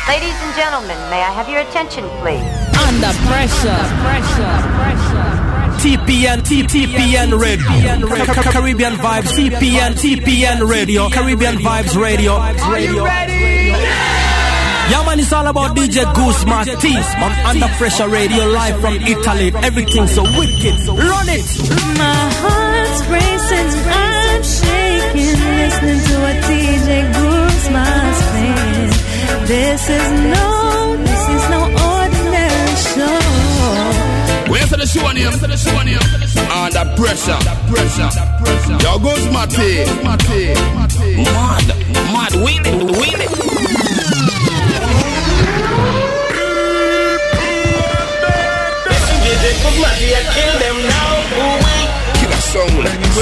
Ladies and gentlemen, may I have your attention, please? Under pressure. TPN Radio. Caribbean Vibes. TPN Radio. Caribbean Vibes Radio. Are you ready? Yeah, man, it's all about DJ Goose Matisse on Under Pressure Radio, live from Italy. Everything's so wicked. Run it! My heart's racing, I'm shaking, listening to what DJ Goose Matisse playing. This is no ordinary show. Where's the show name? Under pressure. Yo, Goose Matisse. Mad, win it. Kill them now. Kill a song.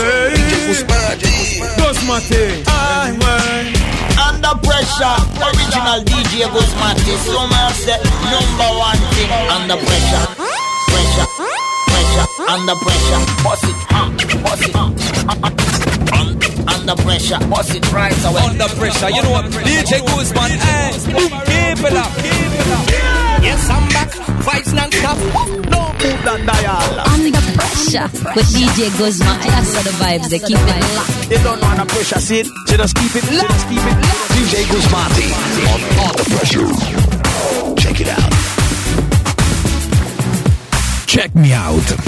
Under pressure, original DJ Goose Matisse. So much say number one thing. Under pressure. Under pressure. Boss it. Under pressure. Boss it right away. Under pressure. You know what? DJ Goose Man. Keep it up. Yes, I'm back. Vibes non-stop. No move that dial. Under pressure with DJ Guzman. That's how the vibes, they keep it locked. They don't know under pressure, see it? She just keep it locked. DJ Goose Matisse on Under Pressure. Check it out. Check me out.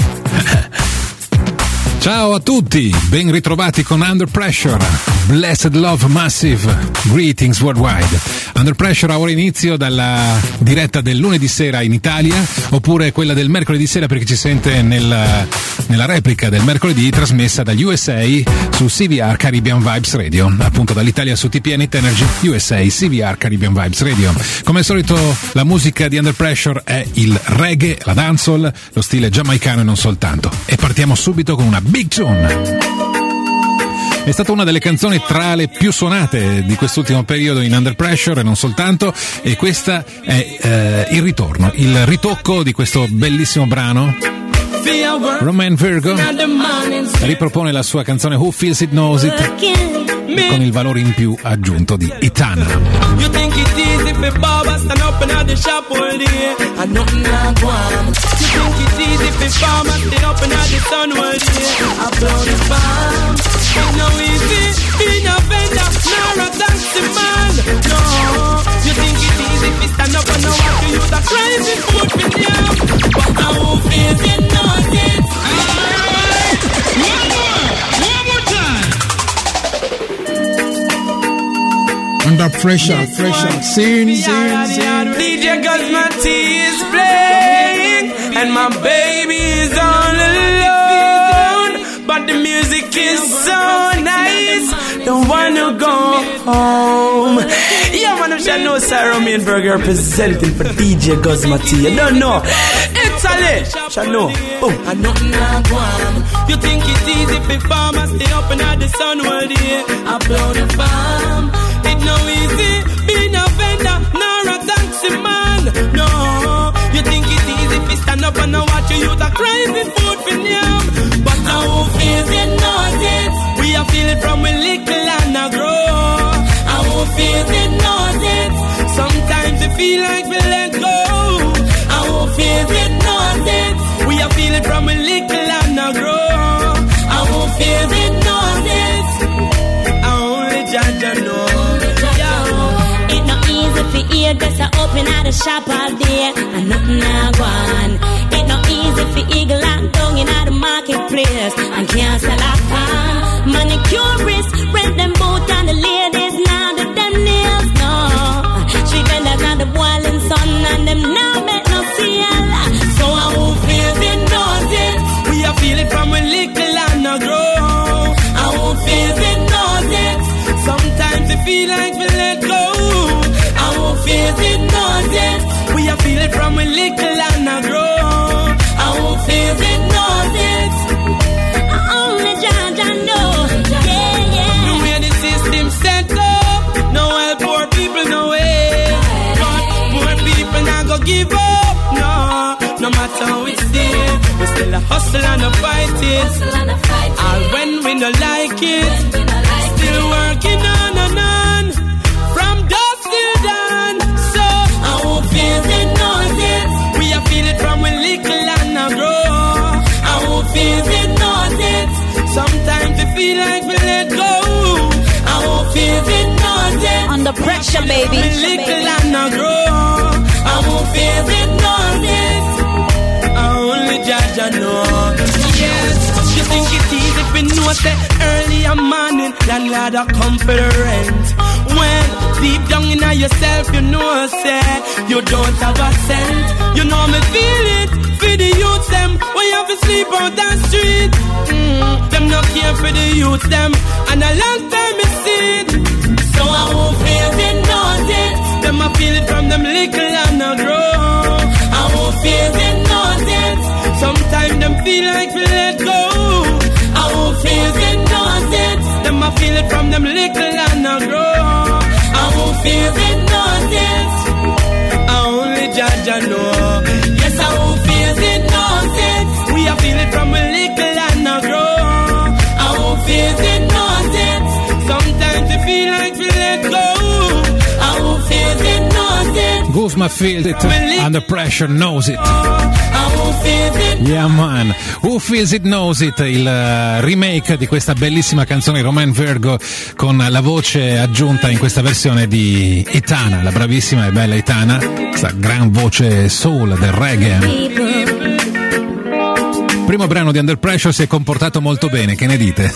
Ciao a tutti, ben ritrovati con Under Pressure. Blessed Love Massive, greetings worldwide. Under Pressure ha ora inizio dalla diretta del lunedì sera in Italia, oppure quella del mercoledì sera per chi ci sente nella replica del mercoledì, trasmessa dagli USA su CVR Caribbean Vibes Radio, appunto dall'Italia su TPN Energy, USA CVR Caribbean Vibes Radio. Come al solito la musica di Under Pressure è il reggae, la dancehall, lo stile giamaicano e non soltanto. E partiamo subito con una big tune. È stata una delle canzoni tra le più suonate di quest'ultimo periodo in Under Pressure e non soltanto, e questa è il ritorno, il ritocco di questo bellissimo brano. Romain Virgo ripropone la sua canzone Who Feels It Knows It con il valore in più aggiunto di Itana. You think it's easy for Baba stand up in the shop all day and nothing like one. You think it's easy for farmers stay up in the sun all day. I blow the farm. It's no easy being a vendor, nor a taxi man. No, you think it's easy for stand up and watch you use a crazy food for them. But now who feels it knows it. One more time. Under pressure, sing. DJ Goose Matisse is playing, and my baby is all alone. But the music is so nice, don't wanna go home. Yeah, man, I should know Sarah Mainberger representing for DJ Goose Matisse. You don't know, Italy, should know. Oh, I know not one. You think it's easy for farmers stay up in the sun all day? I blow the farm. It's no easy being a vendor, nor a taxi man. No, you think it's easy to stand up and watch you use a crazy food for them. But now who feels it knows it. We are feeling from a little and a grow. And who feels it knows it. Sometimes you feel like we let go. And who feels it knows it. We are feeling from a little and a grow. And who feels it knows it. I only judge and know. If you ear just a open at the shop all day and nothing I want. It no easy for eagle and tongue in the marketplace and can't sell a farm. Manicurists rent them both and the ladies now do them nails. No, street vendors and the boiling sun and them now make no seal. So I who feels it knows it. We are feeling from a little and a grow. I who feels it knows it. Sometimes you feel like we let go. Feels it, knows it. We are feeling from a little and a grow. I won't feel it, knows it. Only John know. Yeah. The way the system set up, no help poor people, no way. But poor people not go give up, no matter how it's still. We still a hustle and a fight it. All when we don't like it. Still working on and on. From dusk till dawn. So Under pressure, baby. Little and I grow. I won't fear it, no, yes. I only judge I know. Yes, you think it's easy if you know say early and morning, landlord a come for the rent. When deep down in yourself you know say you don't have a cent. You know me feel it for the youth them when you have to sleep out that street. Them not care for the youth them, and a long time me see it. So I won't feel it, knows it. Them I feel it from them little and I grow. I won't feel it, knows it. Sometimes them feel like we let go. I won't feel it, knows it. Them I feel it from them little and I grow. I won't feel it, knows it. I only judge I know. Yes, I won't feel it, knows it. We are feel it from a little and I grow. I won't feel it, knows it. Sometimes you feel like we let go. I won't feel it, knows it. Guzma feels it, Under Pressure knows it. I won't feel it. Yeah man, Who Feels It Knows It, il remake di questa bellissima canzone Romain Virgo con la voce aggiunta in questa versione di Itana, la bravissima e bella Itana, questa gran voce soul del reggae. Primo brano di Under Pressure si è comportato molto bene, che ne dite?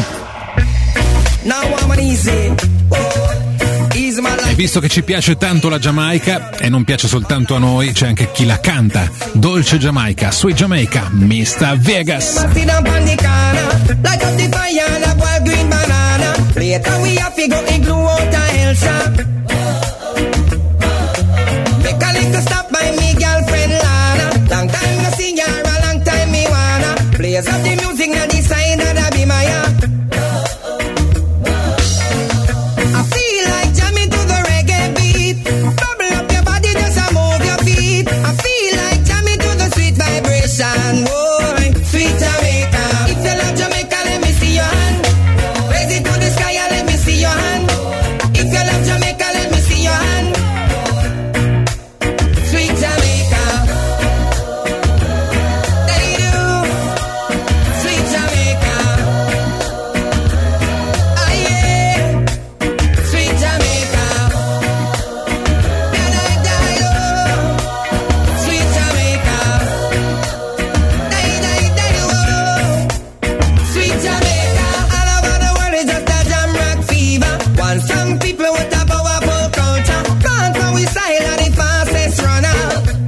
E visto che ci piace tanto la Giamaica e non piace soltanto a noi, c'è anche chi la canta. Dolce Giamaica, Sweet Jamaica, Mr. Vegas. Players of the music now decide that I be my I feel like jamming to the reggae beat. Bubble up your body, just move your feet. I feel like jamming to the sweet vibration. Boy, sweet Jamaica. If you love Jamaica, let me see your hand. Raise it to the sky and let me see your hand. If you love Jamaica, let me see your hand. Sweet Jamaica. They do. Sweet Jamaica. Ah yeah. Sweet Jamaica. Da da da yo. Sweet Jamaica. Da da da yo. Sweet Jamaica. All over the world is just a jam rock fever. One strong people with a powerful culture. Can't go we style are the fastest runner.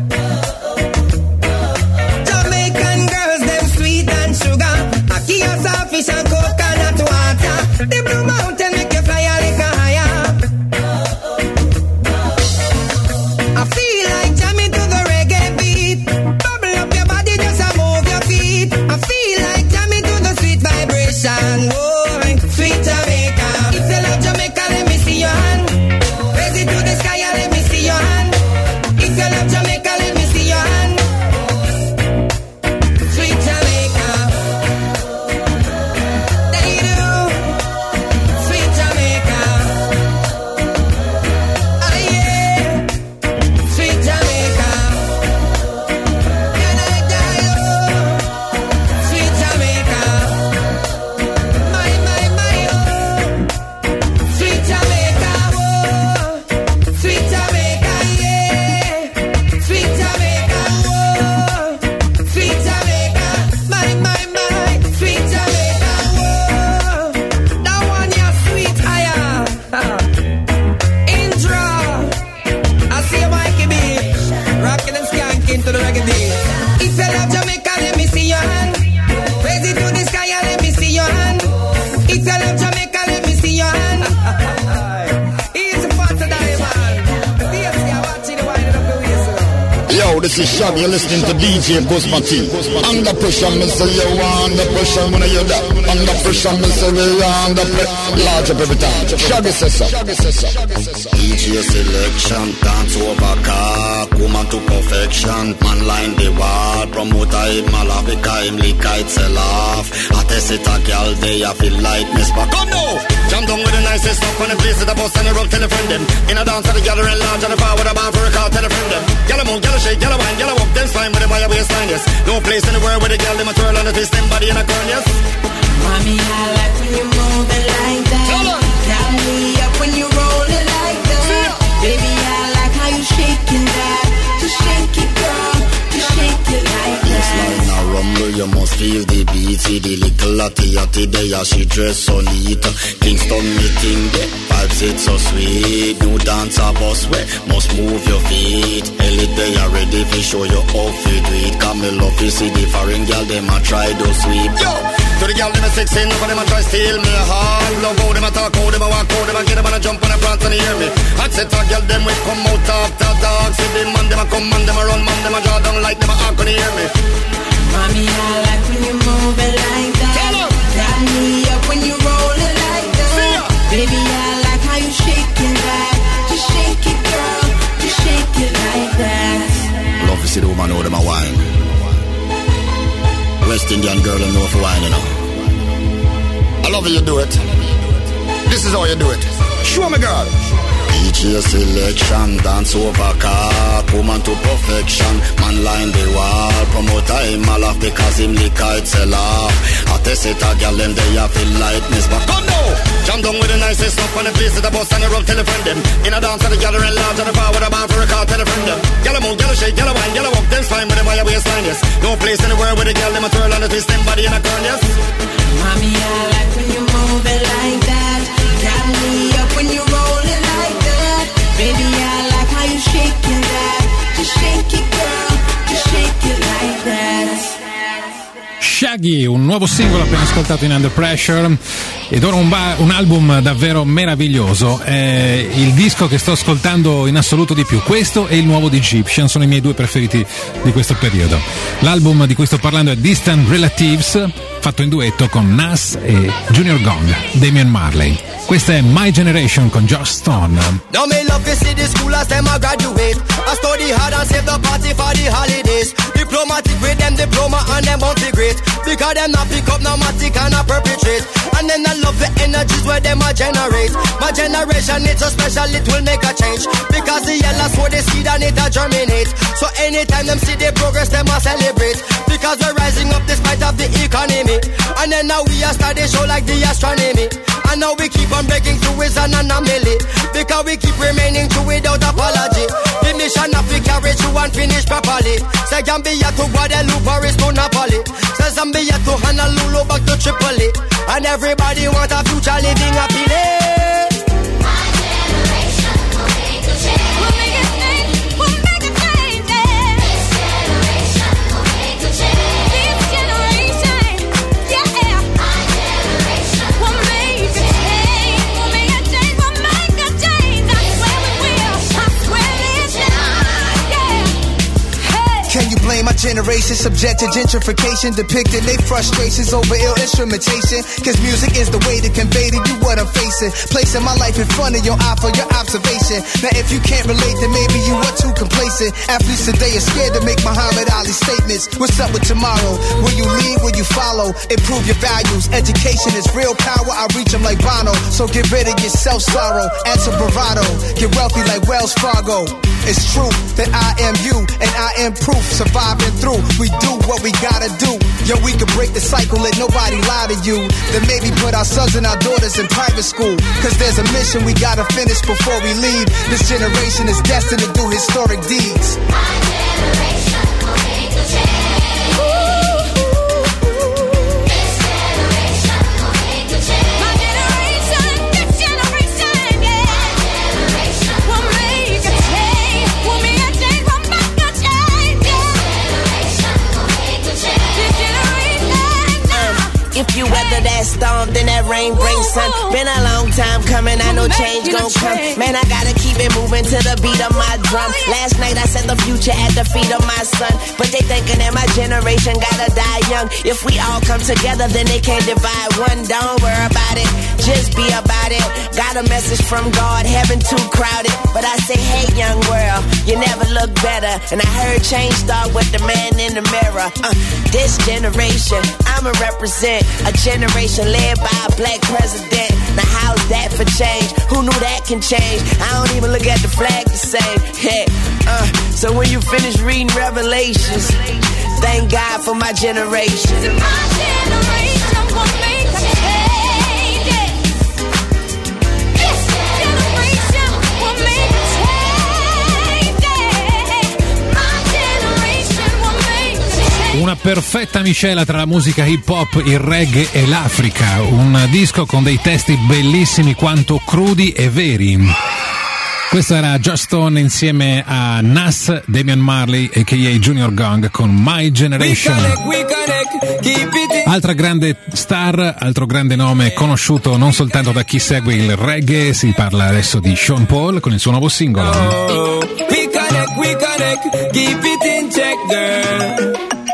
Jamaican girls, them sweet and sugar. Aki and saltfish and coconut water. The Blue Mountain make you fly a little higher. I feel like jamming to the reggae beat. Bubble up your body, just move your feet. I feel like jamming to the sweet vibration. Boy, sweet Jamaica. If you love Jamaica, let me see your hand. Raise it to the sky and let me see your hand. If you love Jamaica, let me see your hand. Sweet Jamaica. They do. Sweet Jamaica. Ah yeah. Sweet Jamaica. Can I die, oh? Sweet Jamaica. My, oh. Sweet Jamaica, oh. Sweet Jamaica, yeah. Sweet Jamaica, oh. Sweet Jamaica. My. Sweet Jamaica, oh. That one, yeah, sweet, Indra. I see a Mikey B. Rocking and skanking to the reggae beat. If you love Jamaica, let me see your hand. Raise it to the sky and let me see your hand. If you love Jamaica, let me see your hand. Easy for to die, man. Yes, you're watching the winding up the whistle. Yo, this is Shab, you're listening to DJ Guzma T. Under pressure, Mr. Yo, under pressure, when you that. Under pressure, Mr. Yo, under pressure. Large up every time. Shaggy says so. DJ selection, dance over car, woman to perfection. Man line the wall, promoter him Malafika, him lick it sell off. I test it a girl, they I feel like Miss Back. Come now! Jam down with the nicest stuff on the place at the bus and the rock, tell a friend them. In a dance at the gathering large and the bar with a bar for a car, tell a friend them. Gyal move, gyal shake, gyal wine, gyal walk, them spine with them by your waistline, yes. No place in the world where the gyal them a twirl and a twist them body in a curl, yes. Mommy, I like when you move it like that. Tell me up when you roll it like feel the beat, see the little latty there, she dress so neat. Kingston meeting there, vibes it so sweet. New dancer boss way, must move your feet. Elite they are ready for show your outfit with. Come me love to see the foreign girl, them a try to sweep. Yo, to the girl them a 16, for them a try steal me heart. Love how them a talk, how them a walk, how them a get them and a jump on the front and hear me. I said to girl them we come out after dark. See them man them a come man them a run man them a draw down like them a hawk on hear me. Mommy, I like when you move it like that. Got me up when you roll it like that. Baby, I like how you shake it like. Just shake it, girl. Just shake it like that. Love to see the woman know them a wine. West Indian girl them know for wine, you know. I love how you do it. This is how you do it. Show me, girl. DJ selection, dance over car, woman to perfection. Man line the wall, promoter him all off because him lick out sell off. I test it a girl them they have feel lightness, but come now. Jam down with the nicest stuff on the place at the bus and the road, tell a friend them. In a dance at the gathering lounge at the bar with a bar for a car, tell a friend them. Gyal move, gyal shake, gyal wine, gyal walk, them fine with them by your waistline, yes. No place in the world where the gyal them a twirl and a twist them body in a curl, yes. Mommy, I like when you move it like that. Got me up when you roll it like that. Baby, I like how you shake it that. Just shake it, girl. Just shake it like that. Shaggy, un nuovo singolo appena ascoltato in Under Pressure, ed ora un album davvero meraviglioso. È il disco che sto ascoltando in assoluto di più. Questo e il nuovo di Egyptian sono i miei due preferiti di questo periodo. L'album di cui sto parlando è Distant Relatives, fatto in duetto con Nas e Junior Gong, Damian Marley. Questa è My Generation con Josh Stone. Now me love to see the school as them a graduate. I study hard and save the party for the holidays. Diplomatic with them diploma and them bound to great. Because them not pick up no matic and a perpetrate. And then I love the energies where them a generate. My generation it's so special it will make a change. Because the yellow sow the seed and it a germinate. So anytime them see the progress them a celebrate. Because we're rising up despite of the economy. And then now we a start the show like the astronomy. And now we keep on breaking through is an anomaly. Because we keep remaining true without apology. The mission of we carry through and finish properly. Say Gambia to Guadeloupe, Paris to Napoli. Say Zambia to Honolulu, back to Tripoli. And everybody want a future living happily. Can you blame my generation subject to gentrification, depicting their frustrations over ill instrumentation? Cause music is the way to convey to you what I'm facing, placing my life in front of your eye for your observation. Now if you can't relate, then maybe you are too complacent. Athletes today are scared to make Muhammad Ali statements. What's up with tomorrow? Will you lead, will you follow? Improve your values, education is real power. I reach them like Bono, so get rid of your self-sorrow. Add some bravado, get wealthy like Wells Fargo. It's true that I am you and I am proof. Surviving through, we do what we gotta do. Yo, we can break the cycle, let nobody lie to you. Then maybe put our sons and our daughters in private school. Cause there's a mission we gotta finish before we leave. This generation is destined to do historic deeds. My generation will make a change. If you weather that storm, then that rain brings sun. Been a long time coming, I know change gon' come. Man, I gotta keep it moving to the beat of my drum. Last night I set the future at the feet of my son. But they thinking that my generation gotta die young. If we all come together, then they can't divide one. Don't worry about it, just be about it. Got a message from God, heaven too crowded. But I say, hey young world, you never look better. And I heard change start with the man in the mirror. This generation, I'ma represent a generation led by a black president. Now how's that for change? Who knew that can change? I don't even look at the flag the same. Yeah. So when you finish reading Revelations, thank God for my generation. My generation will make a change. This generation will make a change. My generation will make a change. Una perfetta miscela tra la musica hip hop, il reggae e l'Africa, un disco con dei testi bellissimi quanto crudi e veri. Questo era Joss Stone insieme a Nas, Damian Marley a.k.a. Junior Gong con My Generation. Altra grande star, altro grande nome conosciuto non soltanto da chi segue il reggae, si parla adesso di Sean Paul con il suo nuovo singolo. We connect, keep it in check, girl.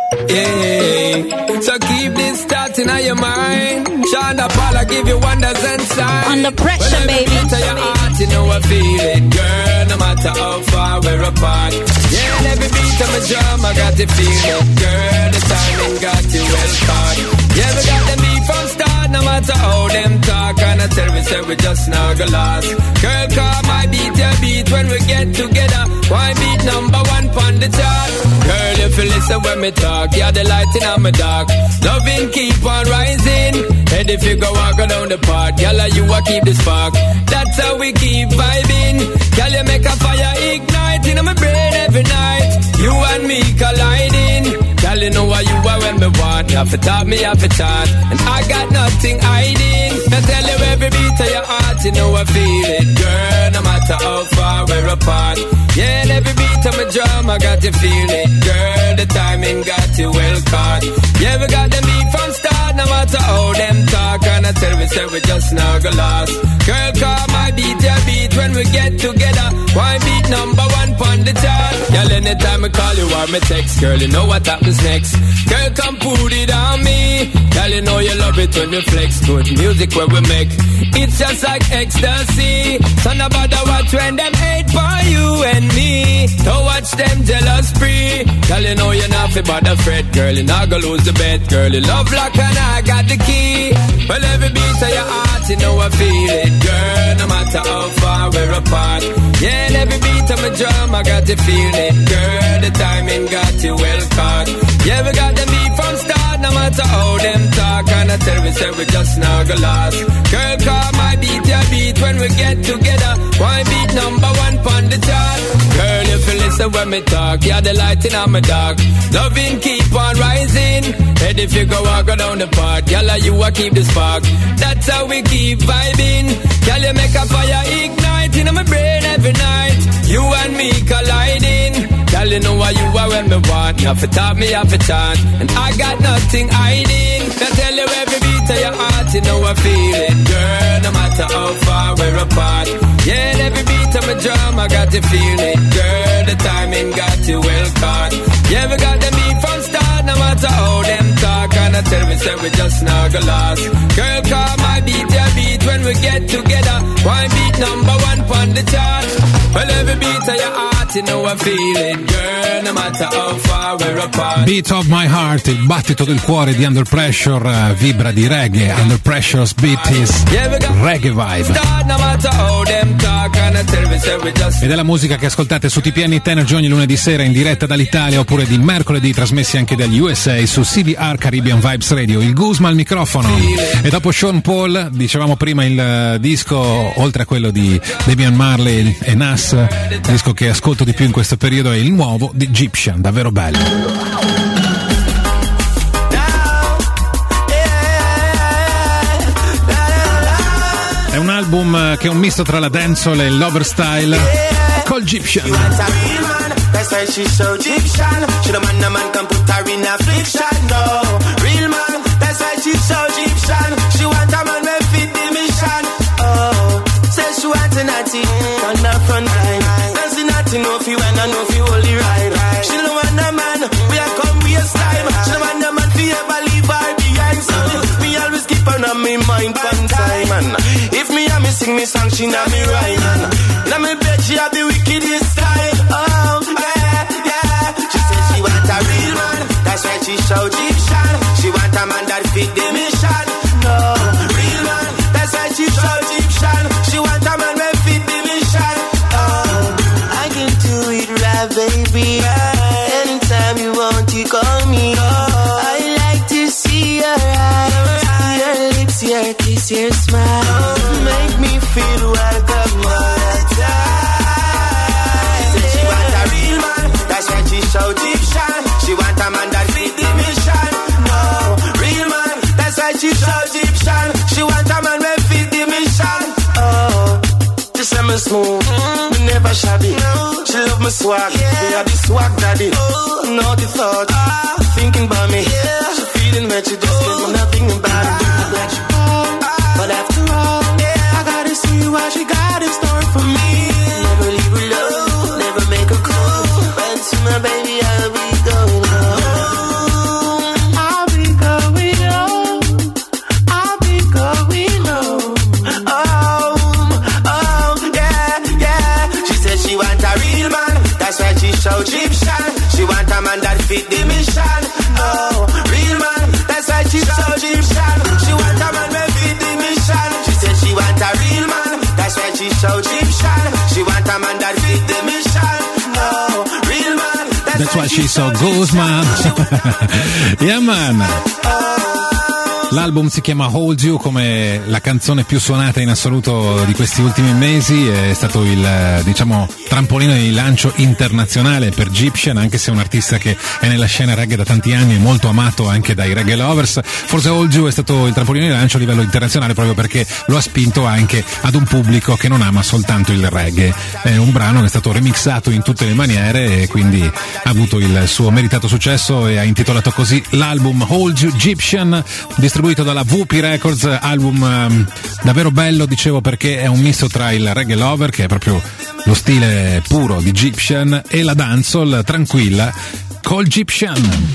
Yeah, so keep this thought in your mind. Shonda Paul, I give you wonders and signs. Under pressure, well, baby. To your heart, you know I feel it, girl. No matter how far we're apart. Yeah, and every beat of my drum, I got to feel it, girl. The timing got you well caught. Yeah, we got the beat from start, no matter how them talk. And I tell me, say we just now go lost. Girl, call my beat, your beat when we get together. Why beat number one pon the chart? Girl, if you listen when me talk, you're the light in my dark. Loving keep on rising. And if you go walk down the path, girl, you a keep the spark. That's how we keep vibing. Girl, you make a fire ignite in my brain every night. You and me colliding. Girl, you know what you are when me want. You have to talk, me have to chat. And I got nothing hiding. I tell you every beat of your heart, you know I feel it, girl. No matter how far we're apart. Yeah, and every beat of my drum, I got to feel it, girl. The timing got you well caught. Yeah, we got the beat from start, no matter how them talk. And I tell me, say we just now go lost. Girl, call my beat, your beat when we get together. Why beat number one pon the chart? Girl, anytime I call you or me text, girl, you know what happens next. Girl, come put it on me. Girl, you know you love it when you flex. Good music where we make. It's just like ecstasy. So no bother watch when them hate for you and me. Don't watch them jealous free. Girl, you know you're not fit but the fret. Girl, you're not gonna lose the bet. Girl, you love lock and I got the key. Well, every beat of your heart, you know I feel it, girl. No matter how far we're apart. Yeah, and every beat of my drum, I got to feel it, girl. The timing got you well caught. Yeah, we got the beat from start, no matter how them talk. And I tell me, say we just now go lost. Girl, call my beat, your beat when we get together. Why beat number one pon the chart? Girl, if you listen when me talk, you're the light in my dark. Loving keep on rising. And if you go walk down the path, girl, you a keep the spark. That's how we keep vibing. Girl, you make a fire ignite in my brain every night. You and me colliding. Girl, you know what you are when me want. You have to talk, me have to chant. And I got nothing hiding. I tell you every beat of your heart, you know I feel it, girl. No matter how far we're apart. Yeah, and every beat of my drum, I got to feel it, girl. The timing got you well caught. Yeah, we got the beat from start, no matter how them talk. And I tell me, say we just now go lost. Girl, call my beat, your beat when we get together. Why beat number one pon the chart? Well, every beat of your heart, you know I feel it, girl. No matter how far we're apart. Beat of my heart, il battito del cuore di Under Pressure, vibra di reggae. Under Pressure's beat is reggae vibe. Ed è la musica che ascoltate su TPN Energy ogni lunedì sera in diretta dall'Italia, oppure di mercoledì trasmessi anche dagli USA su CDR Caribbean Vibes Radio. Il Guzma al microfono. E dopo Sean Paul, dicevamo prima il disco, oltre a quello di Damian Marley e Nas, il disco che ascolto di più in questo periodo è il nuovo di Egyptian, davvero bello. È un album che è un misto tra la dancehall e il lover style called Egyptian. That's why she's so Egyptian. She the man can put her in affliction. No, real man. That's why she's so Egyptian. She want a man that fit the mission. Oh, says she want a natty on the front line. That's the natty no fi when I know fi only ride. She don't want a man we a come waste time. She don't want a man fi ever leave her behind. So me always keep on me mind one time. And if me a me sing me song, she not me rhyme. Now me bet she a the wickedest style. Oh. A real man, that's why she so Egyptian. She want a man that fit the mission. No, real man, that's why she so Egyptian. She want a man that fit the mission. Oh, I can do it right, baby. Anytime you want, you call me. I like to see your eyes, see your lips, your kiss, your smile. Make me feel welcome all the time. Say she want a real man, that's why she so Egyptian. She want a man that fit the mission. smooth, me never shabby. She love me swag, me are the swag daddy. Not the thought, thinking about me. She feeling me, she just give me nothing about it. But after all, I gotta see what she got in store for me. Never leave her low, never make her cool. But to my baby, I'll be going home. I'll be going home. I'll be going home. Oh, yeah. She said she want a real man. That's why she so Egyptian. She want a man that fit the mission. Oh, real man. That's why she so Egyptian. She want a man that fit the mission. She said she want a real man. That's why she so Egyptian. She want a man that fit the mission. Oh, real man. That's why she's so Guzman. Yeah, man. L'album si chiama Hold You, come la canzone più suonata in assoluto di questi ultimi mesi. È stato il, diciamo, trampolino di lancio internazionale per Gyptian, anche se è un artista che è nella scena reggae da tanti anni e molto amato anche dai reggae lovers. Forse Hold You è stato il trampolino di lancio a livello internazionale proprio perché lo ha spinto anche ad un pubblico che non ama soltanto il reggae. È un brano che è stato remixato in tutte le maniere e quindi ha avuto il suo meritato successo e ha intitolato così l'album Hold You Gyptian, distribuito dalla VP Records. Album davvero bello, dicevo, perché è un misto tra il reggae lover, che è proprio lo stile puro di Gyptian, e la dancehall tranquilla col Gyptian.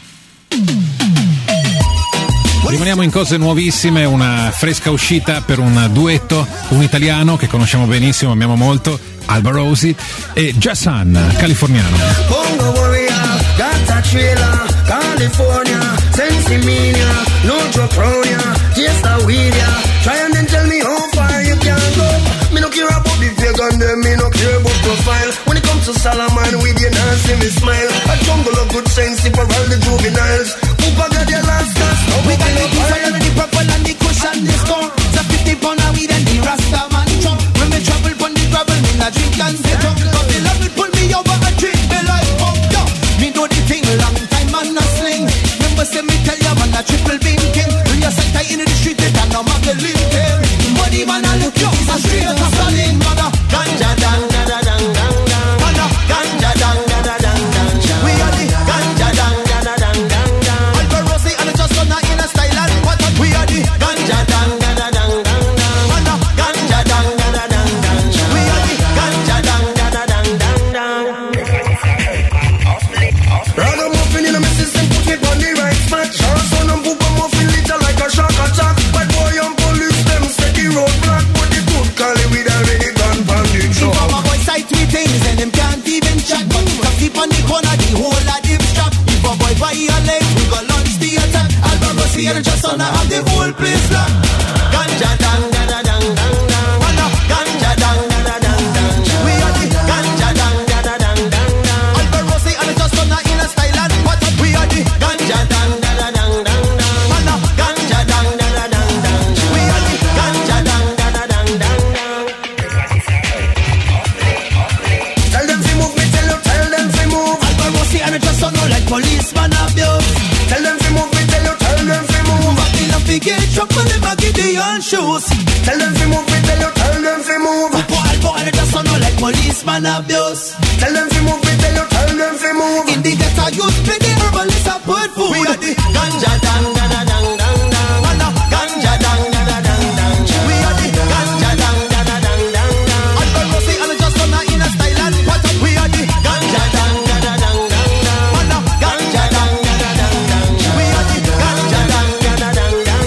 Rimaniamo in cose nuovissime, una fresca uscita per un duetto, un italiano che conosciamo benissimo, amiamo molto, Alba Rosi e Jasan, californiano. California, Sensimania, no Jopronia, just a weed ya. Try and then tell me how far you can go. Me no care about the pagan, them me no care about profile. When it comes to Salaman, with you not see me smile. A jungle of good sense for all the juveniles. Upa got your last cast, now we got the fire. The purple and the cushion, the store. The 50 pound of weed and the Rasta man chop. When me travel on the gravel, me not drink and stay drunk. But the love will pull me over and drink me like pop. Yo, me do the thing long time and a sling. Remember say me tell you man a triple beam king. When you sight in the street, they can no Magdalene king. Money man a look you, a straight up a stallion. Man a ganja dang da da dang dang dang. Man a ganja dang da da dang dang. We are the ganja dang da da dang dang dang. Alba Rosi and just on in a style and what we are the ganja dang da da dang dang dang. Man a ganja dang da da dang dang. We are the ganja dang da da dang dang dang. Ragamuffin in a missus and put me on the right spot. Charleston and Booba muffin little like a shock attack. Bad boy and police them set the roadblock. But the good Cali with already gone from the truck. If our boy sight me things and them can't even chat. But we can keep on the corner the whole of them strap. If a boy violate, we go launch the attack. Alba Rosi and just on have the whole place locked. Ganja dang da da dang dang dang. Ganja dang da da dang dang. We are the ganja dang da da dang dang dang. Alba Rosi and just on in a style and what we are the ganja dang da da dang dang dang. Ganja dang da da dang dang. We are the ganja dang da da dang dang dang. Tell them to move, me tell them to move. Alba Rosi and just on like policeman abuse. Tell them to move, me tell them to move. But they love to get drunk when they baggy the on shoes. Tell them to move, me tell them to move. Alba and just on like policeman abuse. Tell them to move, me tell them to move. In the ghetto youth play the herbalist a put food. We are the ganja dang da da dang dang dang. Ganja dang da da dang dang. We are the ganja dang da da dang dang dang. Alba Rosi and just on in a style and what we are the ganja dang da da dang dang dang. Ganja dang da da dang dang. We are the ganja dang da da dang dang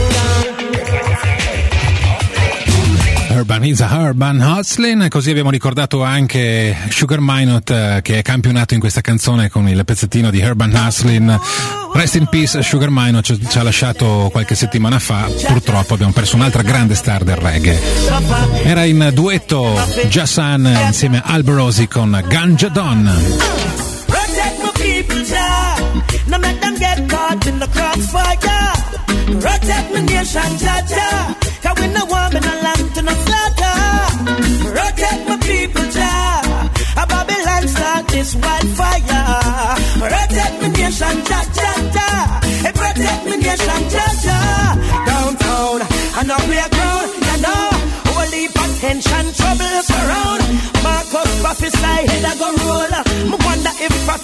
dang. Urban is a Urban Hustling, così abbiamo ricordato anche Sugar Minot che è campionato in questa canzone con il pezzettino di Urban Hustling. Rest in peace Sugar Minot, ci ha lasciato qualche settimana fa, purtroppo abbiamo perso un'altra grande star del reggae. Era in duetto Jasan insieme a Alba Rosi con Ganja Don. Protect my people, Jah. No make them get caught in the crossfire. Protect my nation, Jah, Jah. 'Cause we no want me no land to no slaughter. Protect my people, Jah. A Babylon start this wildfire. Protect my nation, Jah, Jah, Jah. Protect my nation, Jah, Jah. Downtown, I know we are grown, you know. Holy potential troubles around.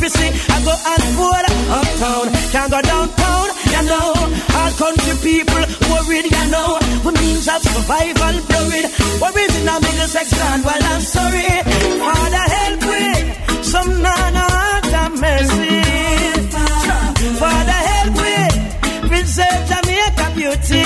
You see, I go and forward uptown, can't go downtown. You know, all country people worried. You know, we means of survival blurred. Worries in our middle section. Well, I'm sorry, Father help with some nana and mercy. Father help with preserve Jamaica beauty.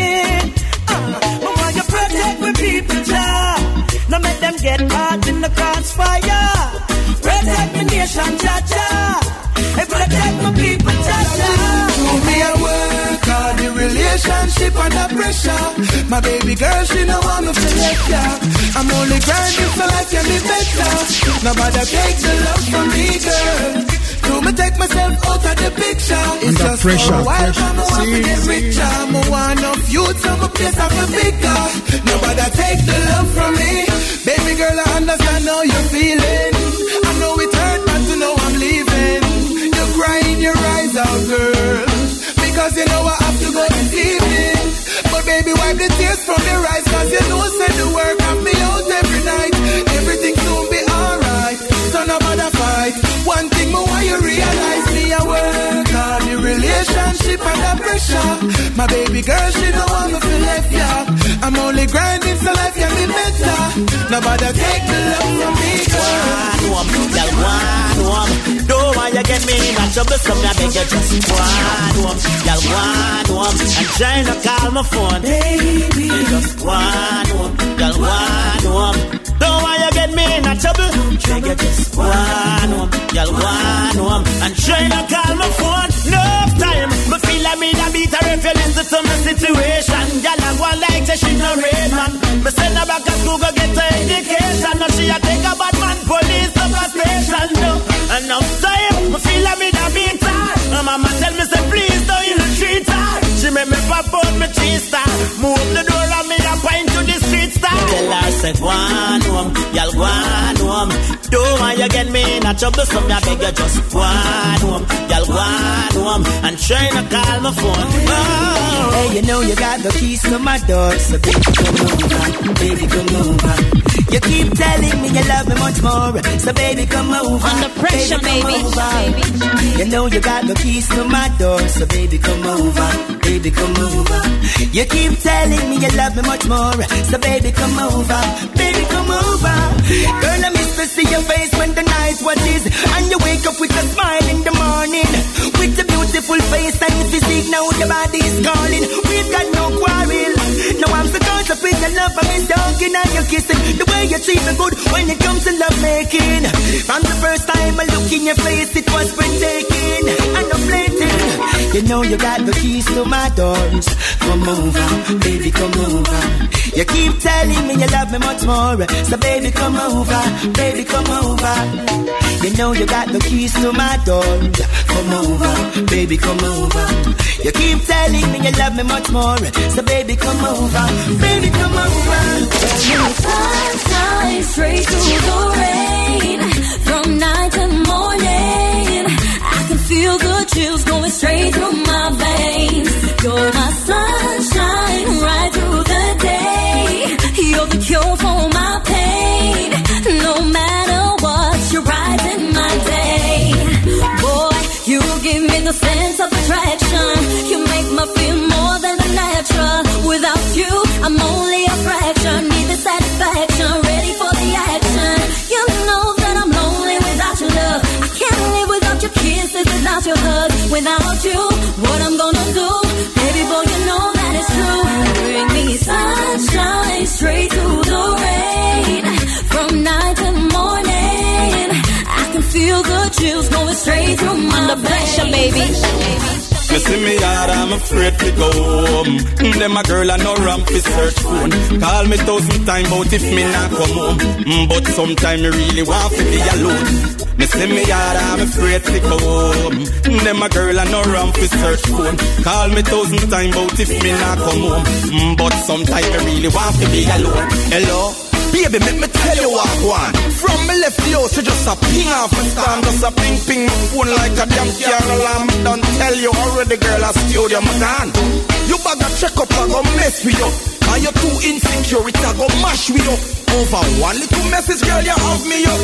But you protect my people, Jah. Now make them get caught in the crossfire. Protect the nation, Jah. Hey, protect my people, Jah. Do me a work on the relationship under pressure. My baby girl, she no want me to let ya. I'm only grinding so life can be better. Nobody take the love from me, girl. Do me take myself out of the picture. It's under just pressure. for a while, I'm a get richer. I'm a one of youth, so my place I'm a bigger. Nobody take the love from me. Baby girl, I understand how you're feeling. I know it hurt, but to know I'm leaving. You're crying your eyes out, girl. Because you know I have to go this evening. But baby, wipe the tears from your eyes. Cause you know send the work of me out every night. Everything soon be alright. So nobody fight. One thing more why you realize me I work on the relationship under pressure. My baby girl, she don't want me to left ya. I'm only grinding so life can be better. Nobody take the love from me, girl. Don't want you get me in a trouble, so I beg you just one home. Y'all one home, and trying to call my phone. Baby, just one home. Y'all one home. Don't want you get me in a trouble, beg you just one home. Y'all one home, and trying to call my phone. No time, but feel like me that beat her if you listen to my situation. Y'all have one like say she no rain man. Me send her back to school go get her education. Now she a take a bad man police up a station. No, and now time, me feel like me that beat her. And mama tell me say please don't you treat her. She make me pop out me cheese star. Move the door and me a point to the street star. Tell her say go on home, y'all go on home. Don't want you get me in a trouble, so me a beg you just go on home, y'all go on home. And trying to call my phone. Oh. Hey, you know you got the keys to my door, so baby come over, baby come over. You keep telling me you love me much more, so baby come over. Under pressure, baby. You know you got the keys to my door, so baby come over, baby come over. You keep telling me you love me much more, so baby come over, baby come over. Girl, I miss to see your face when the night was is, and you wake up with a smile in the morning, with a beautiful face and physique. Now your body is calling. We've got no quarrel. Now I'm so caught up in your love, I'm in talking and you're kissing. The way you treat me good when it comes to love making. From the first time I look in your face, it was breathtaking and I'm flating. You know you got the keys to my doors. Come over, baby, come over. You keep telling me you love me much more, so baby, come over, baby, come over. You know you got the keys to my doors. Come over, baby, come over. You keep telling me you love me much more, so baby, come over, baby, come over. Sunshine straight through the rain, from night to morning. I can feel the chills going straight through my veins. You're my sunshine right through the day. You're the cure for my pain. No matter what, you're brightening my day. Boy, you give me the sense of attraction. You make me feel more than the natural. Without you, I'm only a fraction. Need the satisfaction, ready for the action. You know that I'm lonely without your love. I can't live without your kisses, without your hug. Without you, what I'm gonna do? Baby boy, you know that it's true. Bring me sunshine straight through the rain, from night to morning. I can feel the chills going straight through my Under pressure, baby. You see me hard, I'm afraid to go home. Them a girl I no ramp fi search phone. Call me 1,000 times, but if me not come home. But sometime me really want to be alone. Me see me hard, I'm afraid to go home. Them a girl I no ramp fi search phone. Call me 1,000 times, but if me not come home. But sometime me really want to be alone. Hello? Baby, make me tell you what I want. From me left the house, you just a ping off and stand. Just a ping ping my phone like a damn car alarm. Me done tell you already, girl, I studio my gone. You bag a check up, I go mess with you. And you're too insecure, it I go mash with you. Over one little message, girl, you have me up.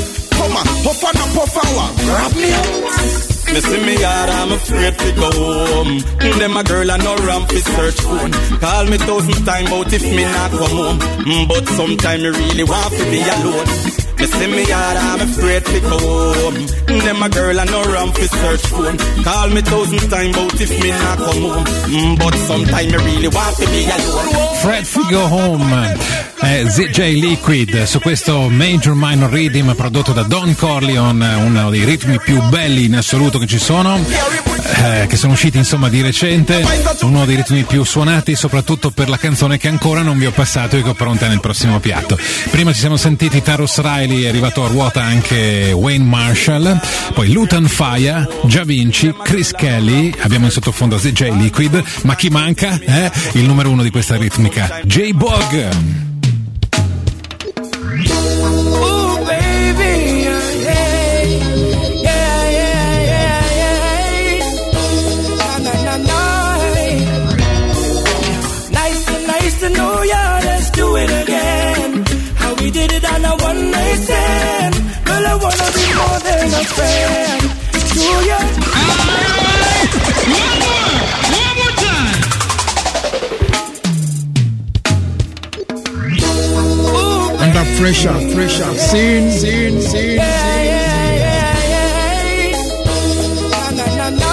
man. Puff and a puff and what? Grab me up. Me see me yard, I'm afraid to go home. Them a girl and no ramp fi search phone. Call me 1,000 times out if me not come home. But sometime me really want to be alone. Me see me yard, I'm afraid to go home. Them a girl and no ramp fi search phone. Call me 1,000 times out if me not come home. But sometime me really want to be alone. Fred to go home. ZJ Liquid su questo Major Minor Rhythm prodotto da Don Corleone, uno dei ritmi più belli in assoluto che ci sono, che sono usciti insomma di recente, uno dei ritmi più suonati soprattutto per la canzone che ancora non vi ho passato e che ho pronta nel prossimo piatto. Prima ci siamo sentiti Tarrus Riley, è arrivato a ruota anche Wayne Marshall, poi Lutan Fyah, Gia Vinci, Chris Kelly, abbiamo in sottofondo ZJ Liquid, ma chi manca? Il numero uno di questa ritmica, J-Bog. Ooh, baby, yeah. Na. Nice to know ya, let's do it again. How we did it on a one night stand. Girl, I wanna be more than a friend to ya. One more time. Under pressure, scene. Yeah. Na.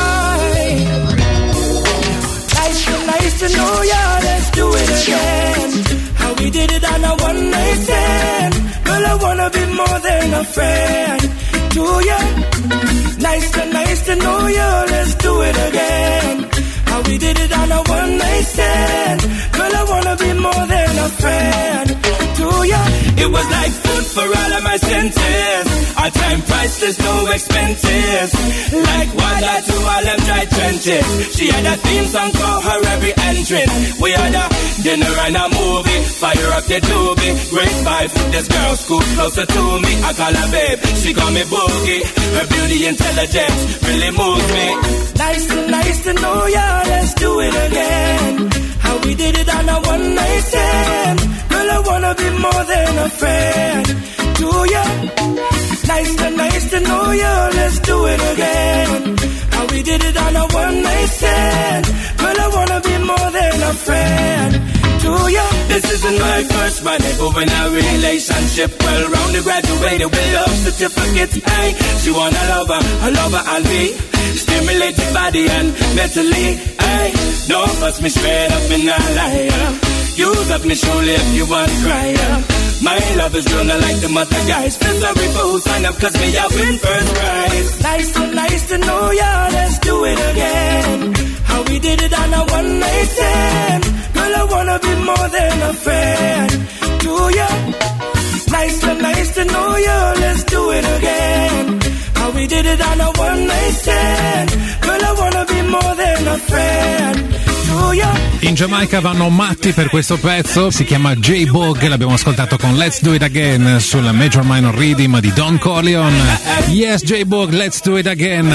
Nice to know ya, let's do it again. How we did it on a one night stand. Girl, I wanna be more than a friend to ya. Nice to know ya, let's do it again. How we did it on a one night stand. Girl, I wanna be more than a friend to ya. It was like food for all of my senses. Our time priceless, no expenses. Like water to all them dry trenches. She had a theme song for her every entrance. We had a dinner and a movie. Fire up the doobie. Great vibe. This girl scoot closer to me. I call her babe. She call me boogie. Her beauty intelligence really moves me. Nice to know ya. Let's do it again. How we did it on a one night stand. Girl, I wanna be more than a friend to ya. Nice to know ya. Let's do it again. How we did it on a one night stand. Girl, I wanna be more than a friend to ya. This isn't my first money, but we're in a relationship. Well rounded, graduated with love certificates. Hey, she want a lover and me. Stimulated body and mentally. Hey, don't bust me straight up in a liar. Use up me surely if you want to cry. My love is real, not like the mother guys. Feel sorry for who sign up, cause me I win first prize. Nice to know ya, let's do it again. How we did it on a one night stand. Girl, I wanna be more than a friend to ya. Nice to know ya, let's do it again. How we did it on a one night stand. Girl, I wanna be more than a friend. In Giamaica vanno matti per questo pezzo, si chiama J-Bog, l'abbiamo ascoltato con Let's Do It Again sulla Major Minor Rhythm di Don Corleone. Yes, J-Bog, let's do it again.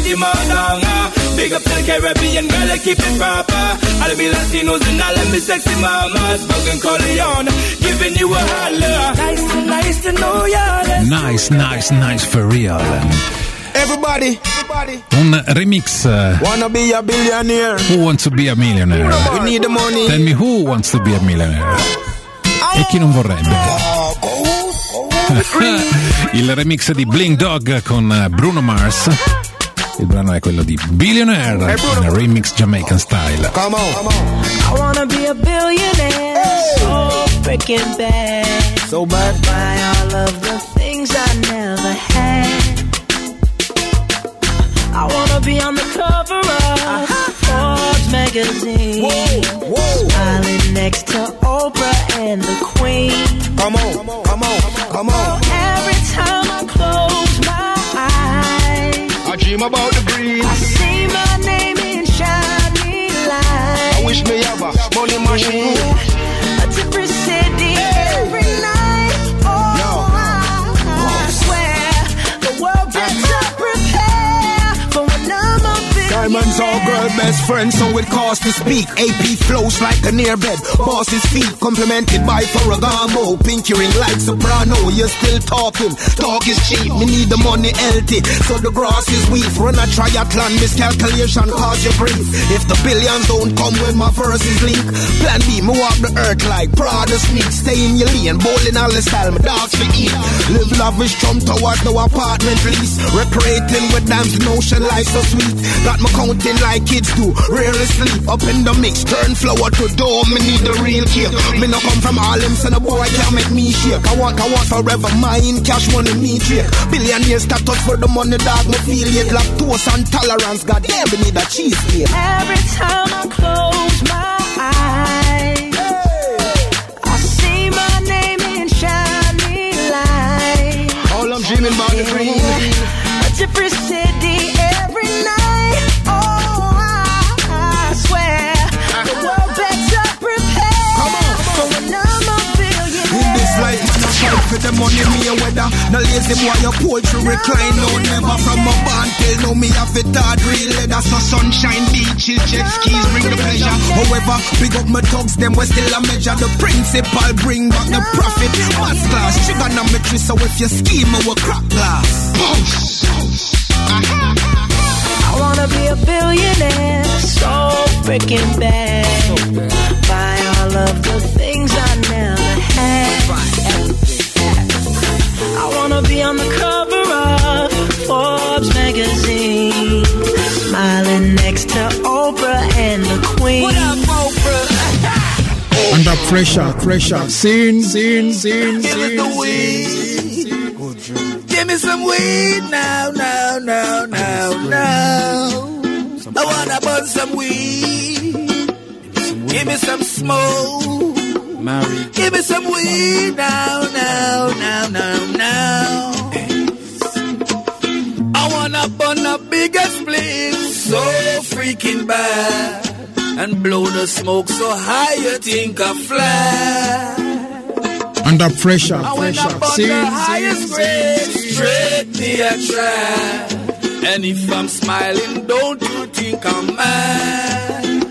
Big up to the Caribbean, girl, I keep it proper. All the Latinos and all of me sexy mamas. Broken Corleone, giving you a holler. Nice to know ya. Nice for real. Everybody. Un remix. Wanna be a billionaire? Who wants to be a millionaire? We need the money. Tell me who wants to be a millionaire? E chi non vorrebbe? Il remix di Bling Dog con Bruno Mars. Il brano è quello di Billionaire, un remix Jamaican style. Come on. I wanna be a billionaire, so freaking bad. So bad. Buy all of the things I never had. I wanna be on the cover of Forbes magazine. Whoa. Smiling next to Oprah and the Queen. Come on. Every time I close my eyes, I dream about the green. I see my name in shiny lights. I wish me have a money machine. A different city every night. Oh, I swear the world better prepare for when I'm a billionaire. Diamonds all good. best friend, so it costs to speak. AP flows like an airbed, boss's feet, complimented by Ferragamo. Pinky ring like soprano, you're still talking. Talk is cheap, me need the money healthy, so the grass is weak. Run a triathlon, miscalculation cause you grief. If the billions don't come when my verses leak, plan B, me walk the earth like Prada sneak. Stay in your lane, bowling all the style, my dogs for eat. Live lavish, Trump toward no apartment lease. Recreating with dance, notion life so sweet. Got me counting like kids do, rarely sleep. Up in the mix, turn flower to dough, me need the real cake. Me no come from Harlem, so the boy can't make me shake. I want forever, mine, cash money, me drink. Billionaire status for the money, dog, me feel it. Lactose and tolerance, God damn, we need a cheesecake. Every time I close my eyes, I see my name in shining lights. All I'm dreaming about the green. A different city every night. Oh, I swear the world better prepare. Come on, so when I'm a billionaire. In this life, man, I fight for the money, me a weather. No lazy boy, your poetry recline. No, never from a band till now me have it hard real leather. So sunshine, beaches, jet skis bring the pleasure. However, big up my thugs, them we still a measure. The principal bring back the profit. Mass class, trigonometry, so if you scheme, I will crack glass. I wanna be a billionaire, so freaking bad. Buy all of the things I never had. I wanna be on the cover of Forbes magazine, smiling next to Oprah and the Queen. What up, Oprah? Under pressure, sin. Give it the weed. Give me some weed now. I wanna burn some weed. Give me some smoke. Give me some weed now. I wanna burn the biggest split, so freaking bad, and blow the smoke so high you think I fly. Under pressure, I when I burn the highest grade, straight me a try. And if I'm smiling, don't you think I'm mad?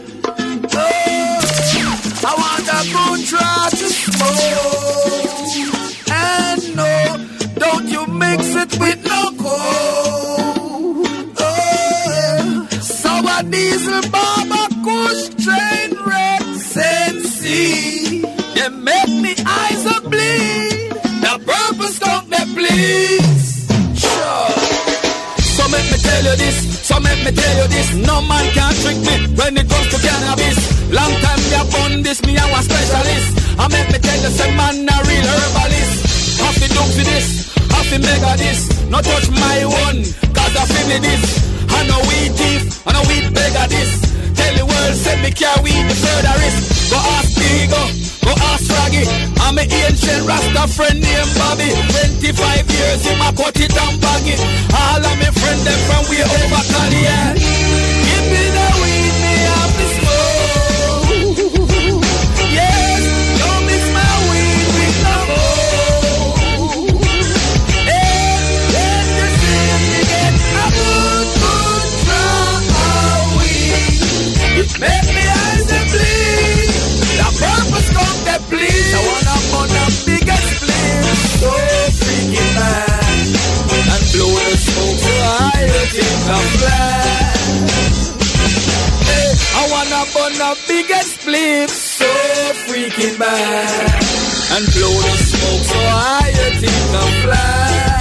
Oh, I want a good try to smoke. And no, don't you mix it with no coke. Oh, sour diesel, Baba Kush, train red, Sensi. They make me eyes a bleed. The purpose don't they please. Sure. So make me tell you this, no man can trick me when it comes to cannabis. Long time me a bun this, me a one specialist. I make me tell you, say man a real herbalist. Have to do for this, have to mega this. No touch my one, cause I feel this. I know weed thief, I know weed beggar this. Tell the world, say me carry weed the further risk. Go ask Digo, go ask Raggy. I'm an ancient Rasta friend named Bobby. 25 years in my cut it and bag it. All of my friends them from way over Cali. Give me the weed, me have the smoke. Yes, don't mix my weed with no more. Hey, let you see me get a good try of weed. Make me eyes and bleed. The purpose come to please. I wanna burn the biggest flame, so freaking bad, and blow the smoke so high you think I'm fly. Hey, I wanna burn the biggest flame, so freaking bad, and blow the smoke so high you think I'm fly.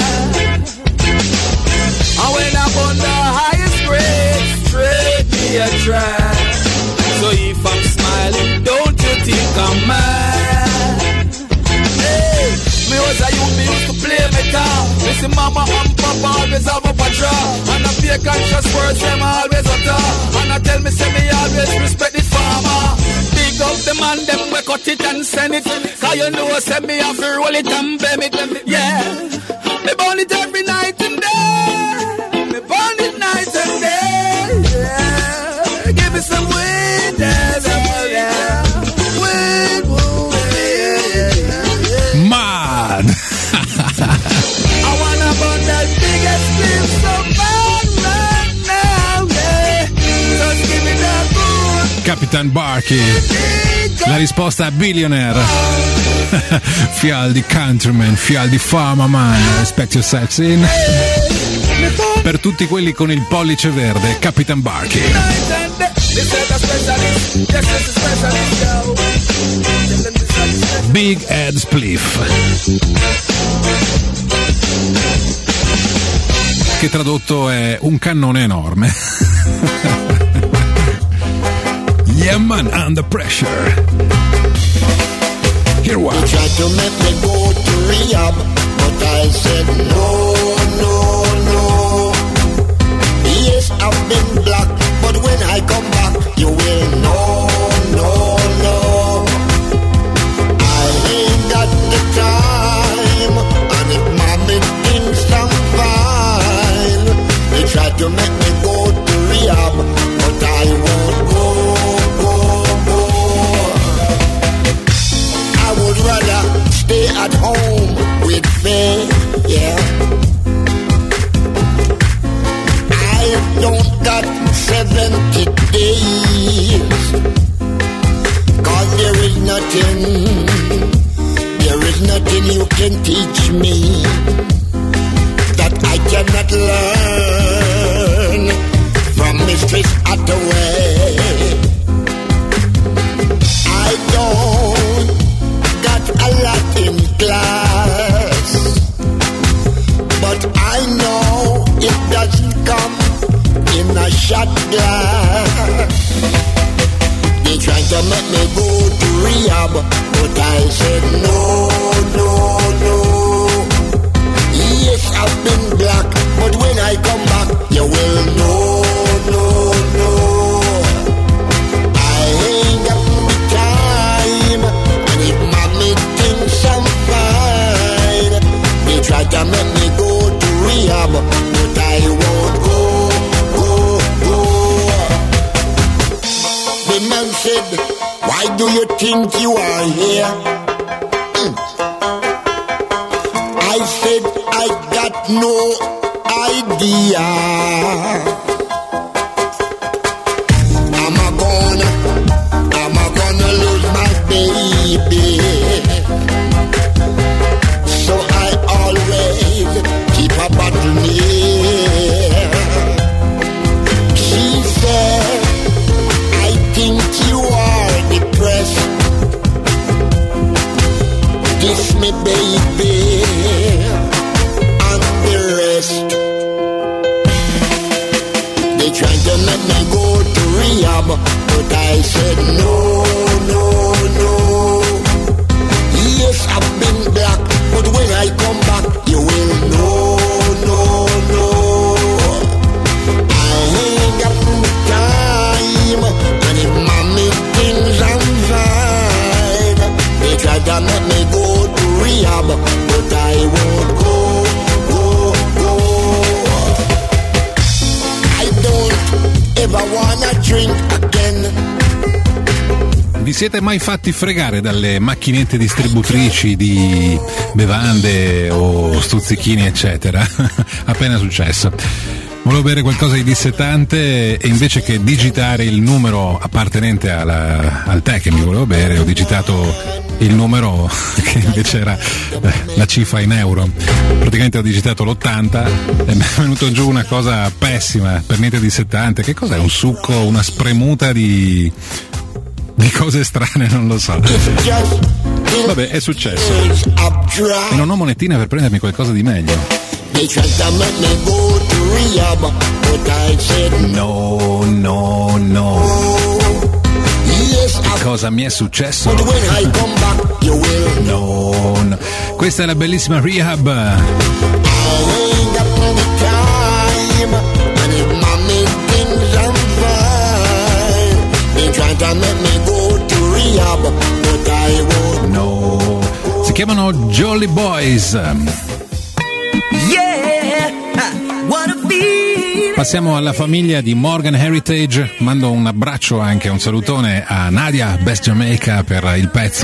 And when I burn the highest grade, straight me a try. So if I'm smiling, don't you think I'm mad? Hey, me was a youth, me used to play metal. Listen, mama and papa always have up a draw. And I pay conscious words, them always utter. And I tell me, say me always respect the farmer. Big up the man, them we cut it and send it. Cause you know, say me have to roll it and blame it. Yeah, me burn it every night and day. Me burn it night and day. Yeah, give me some weed. Mad. I wanna burn that biggest flame so bad right now, yeah. Just give me Capitan Barky. La risposta a Billionaire. Fial di Countryman, fial di Farmerman. Respect yourselves in. Per tutti quelli con il pollice verde, Capitan Barky. Big Head Spliff, che tradotto è un cannone enorme. Yeah man, under pressure. Here what? They tried to make me go to rehab, but I said no, no, no. Yes, I've been black, but when I come back, you will know, no, no. I ain't got the time, and if mommy thinks I'm fine, they tried to make me go to rehab, but I won't go. I would rather stay at home with me, yeah. I don't got 70 days, 'cause there is nothing you can teach me that I cannot learn from Mistress Hathaway. I don't got a lot in class, but I know it doesn't come in a shot glass. They tried to make me go to rehab, but I said no, no, no. Yes, I've been black, but when I come back, you will know, no, no. I ain't got the time, and if mommy thinks I'm fine, they try to make me go to rehab, but I won't go. The man said, why do you think you are here? I said, I got no idea. Am I gonna lose my baby? So I always keep a bottle near. She said, I think you are depressed. Kiss me, baby, and the rest. They tried to make me go to rehab, but I said no, no, no. Yes, I've been black, but when I come back, you will know, no, no. I ain't got the time, and if mommy thinks I'm fine, they try to make me go to rehab, but I won't go. I don't ever wanna drink again. Vi siete mai fatti fregare dalle macchinette distributrici di bevande o stuzzichini eccetera? Appena successo. Volevo bere qualcosa di dissetante e invece che digitare il numero appartenente al tè che mi volevo bere, ho digitato il numero che invece era la cifra in euro. Praticamente ho digitato l'80 e mi è venuto giù una cosa pessima, per niente dissettante. Che cos'è? Un succo, una spremuta di cose strane, non lo so. Vabbè, è successo. E non ho monetine per prendermi qualcosa di meglio. No, no, no. Che cosa mi è successo? No, no. Questa è la bellissima Rehab. No. Si chiamano Jolly Boys. Passiamo alla famiglia di Morgan Heritage. Mando un abbraccio, anche un salutone a Nadia, Best Jamaica, per il pezzo.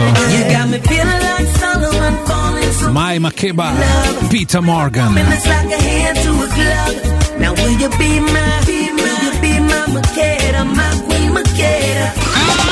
Mai Makeba, Peter Morgan. Now will you be my Makeda, my queen Makeda?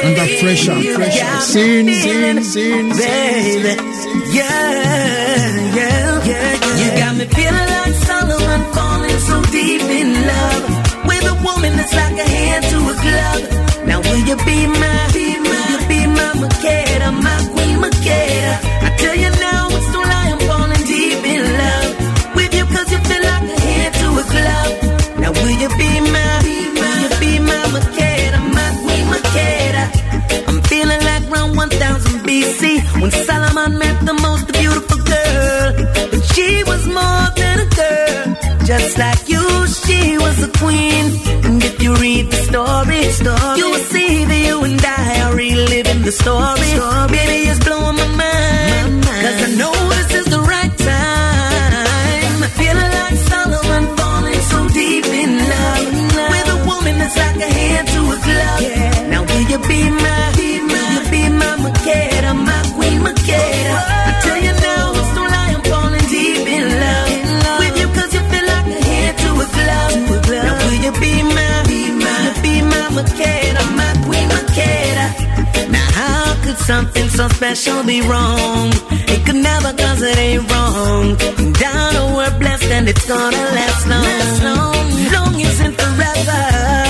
Under pressure. Sin. Baby. Yeah. You got me feeling like Solomon, falling so deep in love with a woman that's like a hand to a glove. Now will you be my Makeda, my queen Makeda? I tell you now, it's no lie, I'm falling deep in love with you, cause you feel like a hand to a glove. Now will you be my Makeda, my queen Makeda? I'm feeling like around 1000 BC when Solomon met the most beautiful girl. But she was more than a girl, just like you, she was a queen. And if you read the story, you will see that you and I are reliving the story. Baby, it's blowing my mind, cause I know this is the right time. I'm feeling like Solomon, falling so deep in love with a woman that's like a hand to a glove. Now will you be my Makeda, my queen Makeda? I tell you now, it's no lie, I'm falling deep in love with you, cause you feel like a hand to a glove. Now will you be my Makeda, my queen Makeda? Now how could something so special be wrong? It could never, cause it ain't wrong. Down to we're blessed and it's gonna last long. Long isn't forever.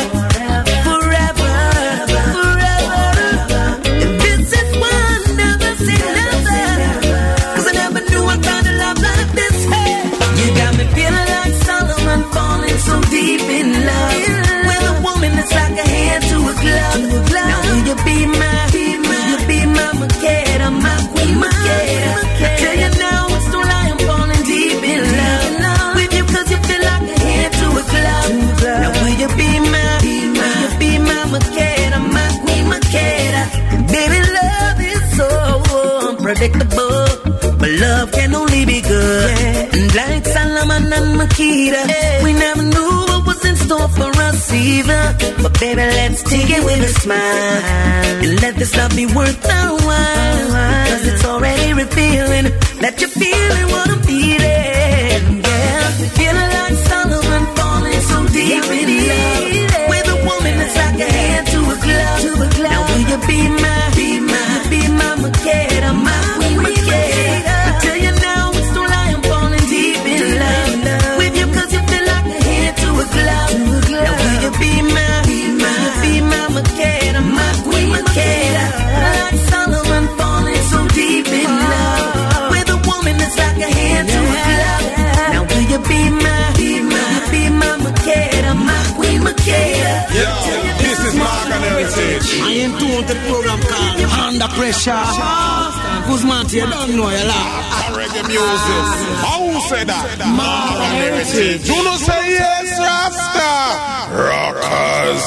So deep in love with a woman that's like a hand to a glove. Now will you be my Makeda, my queen Makeda? I tell you now, it's no lie, I'm falling deep in love with you, cause you feel like a hand to a glove. Now will you be my Makeda, my queen Makeda? Baby, love is so unpredictable, but love can only be good. And like Solomon and Makeda, we never knew what was in store for us either. But baby, let's take it with a smile and let this love be worth our while, cause it's already revealing that you're feeling what I'm feeling. Yeah, feeling like Solomon, falling so deep in love with a woman that's like a hand to a glove. Now will you be my Makeda, my queen Makeda? I tell you now, it's no lie, I'm falling deep in love with you, cause you feel like a hand to a glove. Now will you be my Makeda, my queen Makeda? Like Solomon, falling so deep in love with a woman that's like a hand to a glove. Now will you be my Makeda, my queen Makeda? Yo, this is Mark and Heritage. I am doing the program called Under Pressure. Guzman, you don't know your laugh. Reggae music. How say that? Mark and Heritage. Do not say yes, Rasta. Rockers.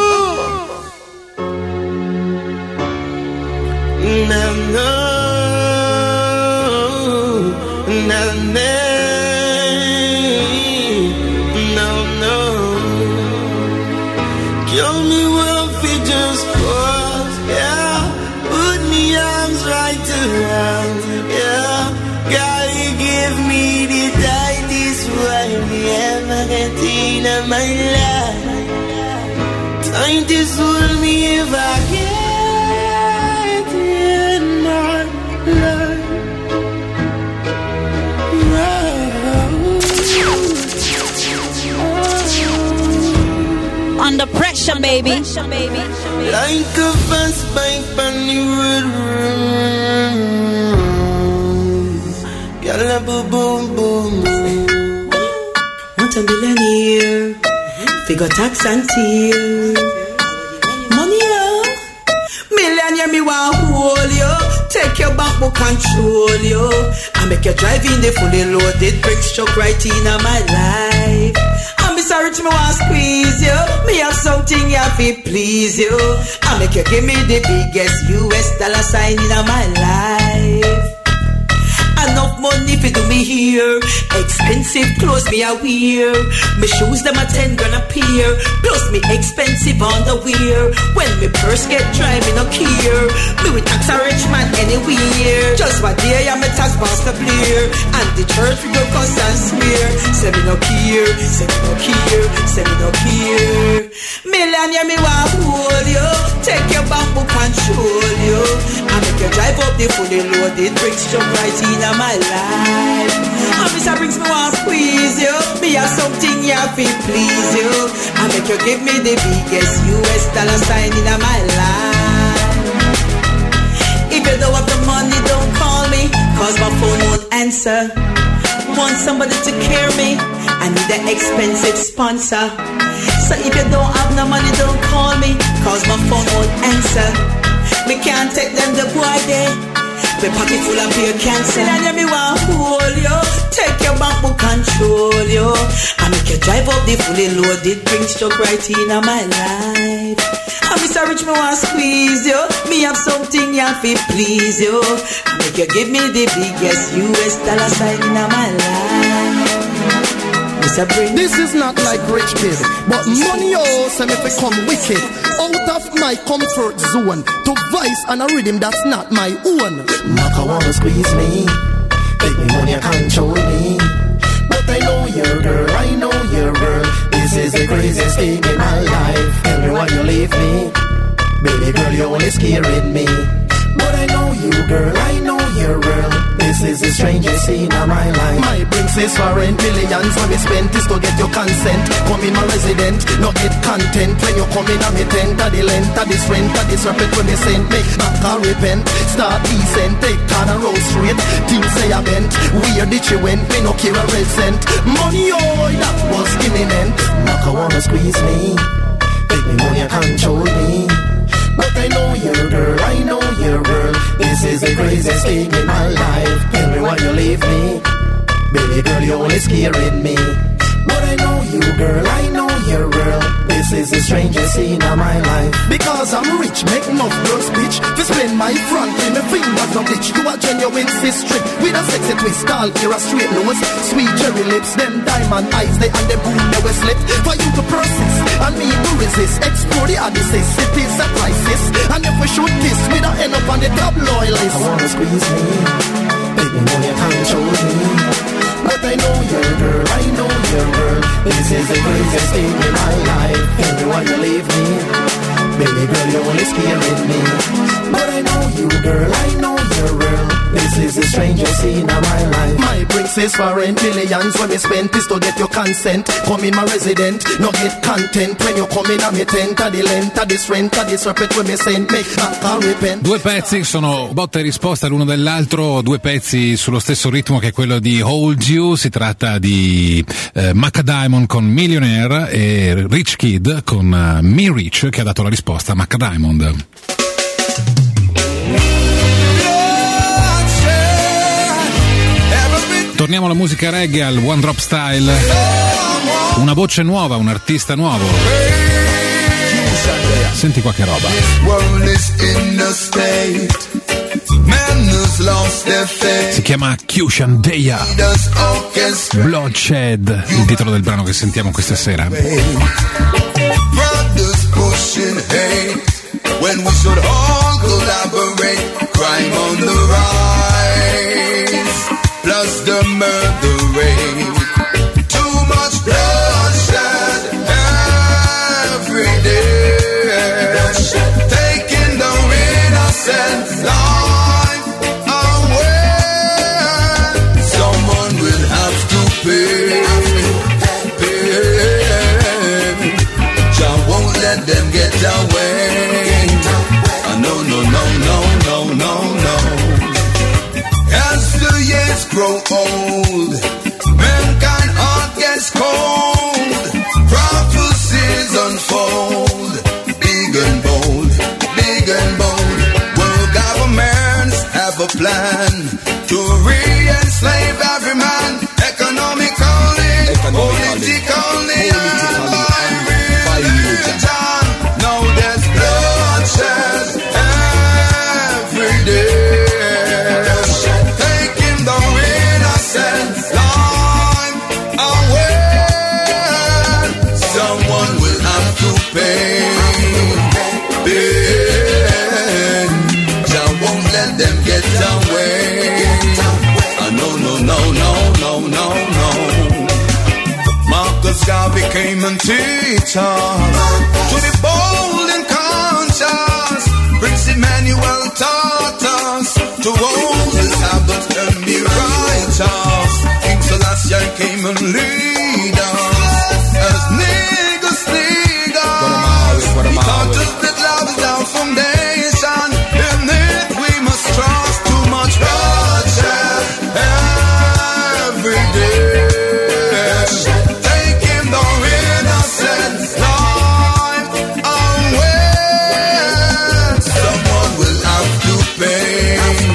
No. Kill me if it just goes, yeah. Put me arms right around, yeah. God, you give me the tightest one you ever get in my life. Time to hold me if I get in my life. Under pressure, baby. Like a fast bike on the road. Girl, a boom. Want a millionaire, figure tax and tear. Money, millionaire, me want hold you. Take your back, but control you. I make you drive in the fully loaded bricks truck right in my life. Sorry to me want squeeze you. Me have something you have to please you. I make you give me the biggest US dollar sign in my life. Enough money for do me here. Expensive clothes me I wear. My shoes them a 10 grand a pair. Plus me expensive underwear. When me purse get dry me no care. Me with tax a rich man anywhere. Just what day I'm a tax master player. And the church we go cuss and swear. Say me no care. Say me no care. Say me no care. Millionaire me want hold you. Take your back book and the fully loaded bricks jump right in my life. And Mr. Bricks me want squeeze you. Me have something here to please you. I make you give me the biggest US dollar sign in my life. If you don't have the money, don't call me, cause my phone won't answer. Want somebody to carry me, I need an expensive sponsor. So if you don't have no money, don't call me, cause my phone won't answer. Me can't take them the boy there. My pocket full of beer cancel, and then me want hold you. Take your back, but control you. I make you drive up the fully loaded brings truck right in my life. And Mr. Rich, me want squeeze you. Me have something you fi please you. I make you give me the biggest US dollar sign in my life. This is not like rich kid, but money also make me come wicked. Out of my comfort zone to vice and a rhythm that's not my own. Maka wanna squeeze me, take me money and control me. But I know your girl, I know your girl. This is the craziest thing in my life. Tell me why you leave me, baby girl, you're only scaring me. But I know you, girl, I know your girl. This is the strangest scene of my life. My brings is foreign millions when we spent is to get your consent. Come in my resident, not get content. When you come in, I'm a tent, the length, the strength, the disrespect when they send. Make back and repent, start decent, take turn and roll straight. Things say I bent, where did you went? Me no care a red cent. Money, oh, that was imminent. Maka wanna squeeze me, take me money and control me. But I know your girl, I know your girl. This is the craziest thing in my life. Tell me why you leave me, baby girl, you're only scaring me. But I know you, girl, I know your girl. This is the strangest scene of my life. Because I'm rich, make enough girls bitch to spend my front in my fingers no bitch. You a genuine sister with a sexy twist, tall ear, a straight nose, sweet cherry lips, them diamond eyes, they and the boom never slip. For you to persist and me to resist, explore the odyssey, it is a crisis. And if we shoot this, we don't end up on the tabloid list. I wanna squeeze me, baby, know you control me. But I know your girl, I know your girl. This is the craziest thing in my life. Tell me why you leave me, baby girl, you're only scaring me. But I know you, girl, I know your girl. This is the strangest scene of my life. My bricks is foreign millions when we spent is to get your consent. Come in my resident, no get content. When you come in, I'm a tent, the length, the strength, the disrespect when we send. Make back and repent. Due pezzi sono botta e risposta l'uno dell'altro, due pezzi sullo stesso ritmo che quello di Hold You. Si tratta di Maca Diamond con Millionaire e Rich Kid con Me Rich, che ha dato la risposta a Maca Diamond. Torniamo alla musica reggae, al One Drop Style. Una voce nuova, un artista nuovo. Senti qua che roba. Si chiama Cushion Deya. Bloodshed, il titolo del brano che sentiamo questa sera. Brothers pushing hate when we should all collaborate. Crime on the rise, plus the murder rate. Too much bloodshed every day, taking the innocent life away. Someone will have to pay. Jah won't let them get away. No, no, no, no, no, no, no. As the years grow old, mankind heart gets cold. Prophecies unfold, big and bold, big and bold. World governments have a plan to re-enslave every man, economically, politically, and by religion. Now there's bloodshed every day. Them get away. No, no, no, no, no, no, no. Marcus Garvey came and teach us to be bold and conscious. Prince Emmanuel taught us to hold this hand but turn me righteous. King Selassie came and lead us as niggas lead us. He taught us that love is our foundation. In it we must trust. Too much bloodshed every day, taking the innocent life away. Someone will have to pay.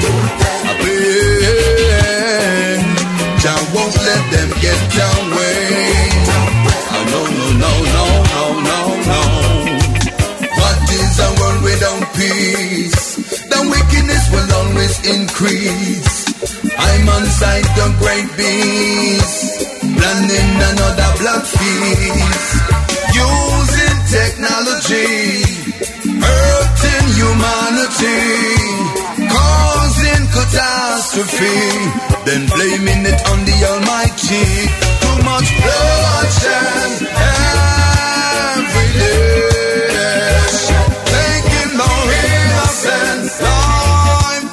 Jah won't let them get their way. No, no, no, no, no, no, no. What is a world without peace? The wickedness will always increase. I'm on side the great beast, planning another black feast, using technology, hurting humanity, causing catastrophe, then blaming it on the Almighty. Too much bloodshed every day, taking the innocent life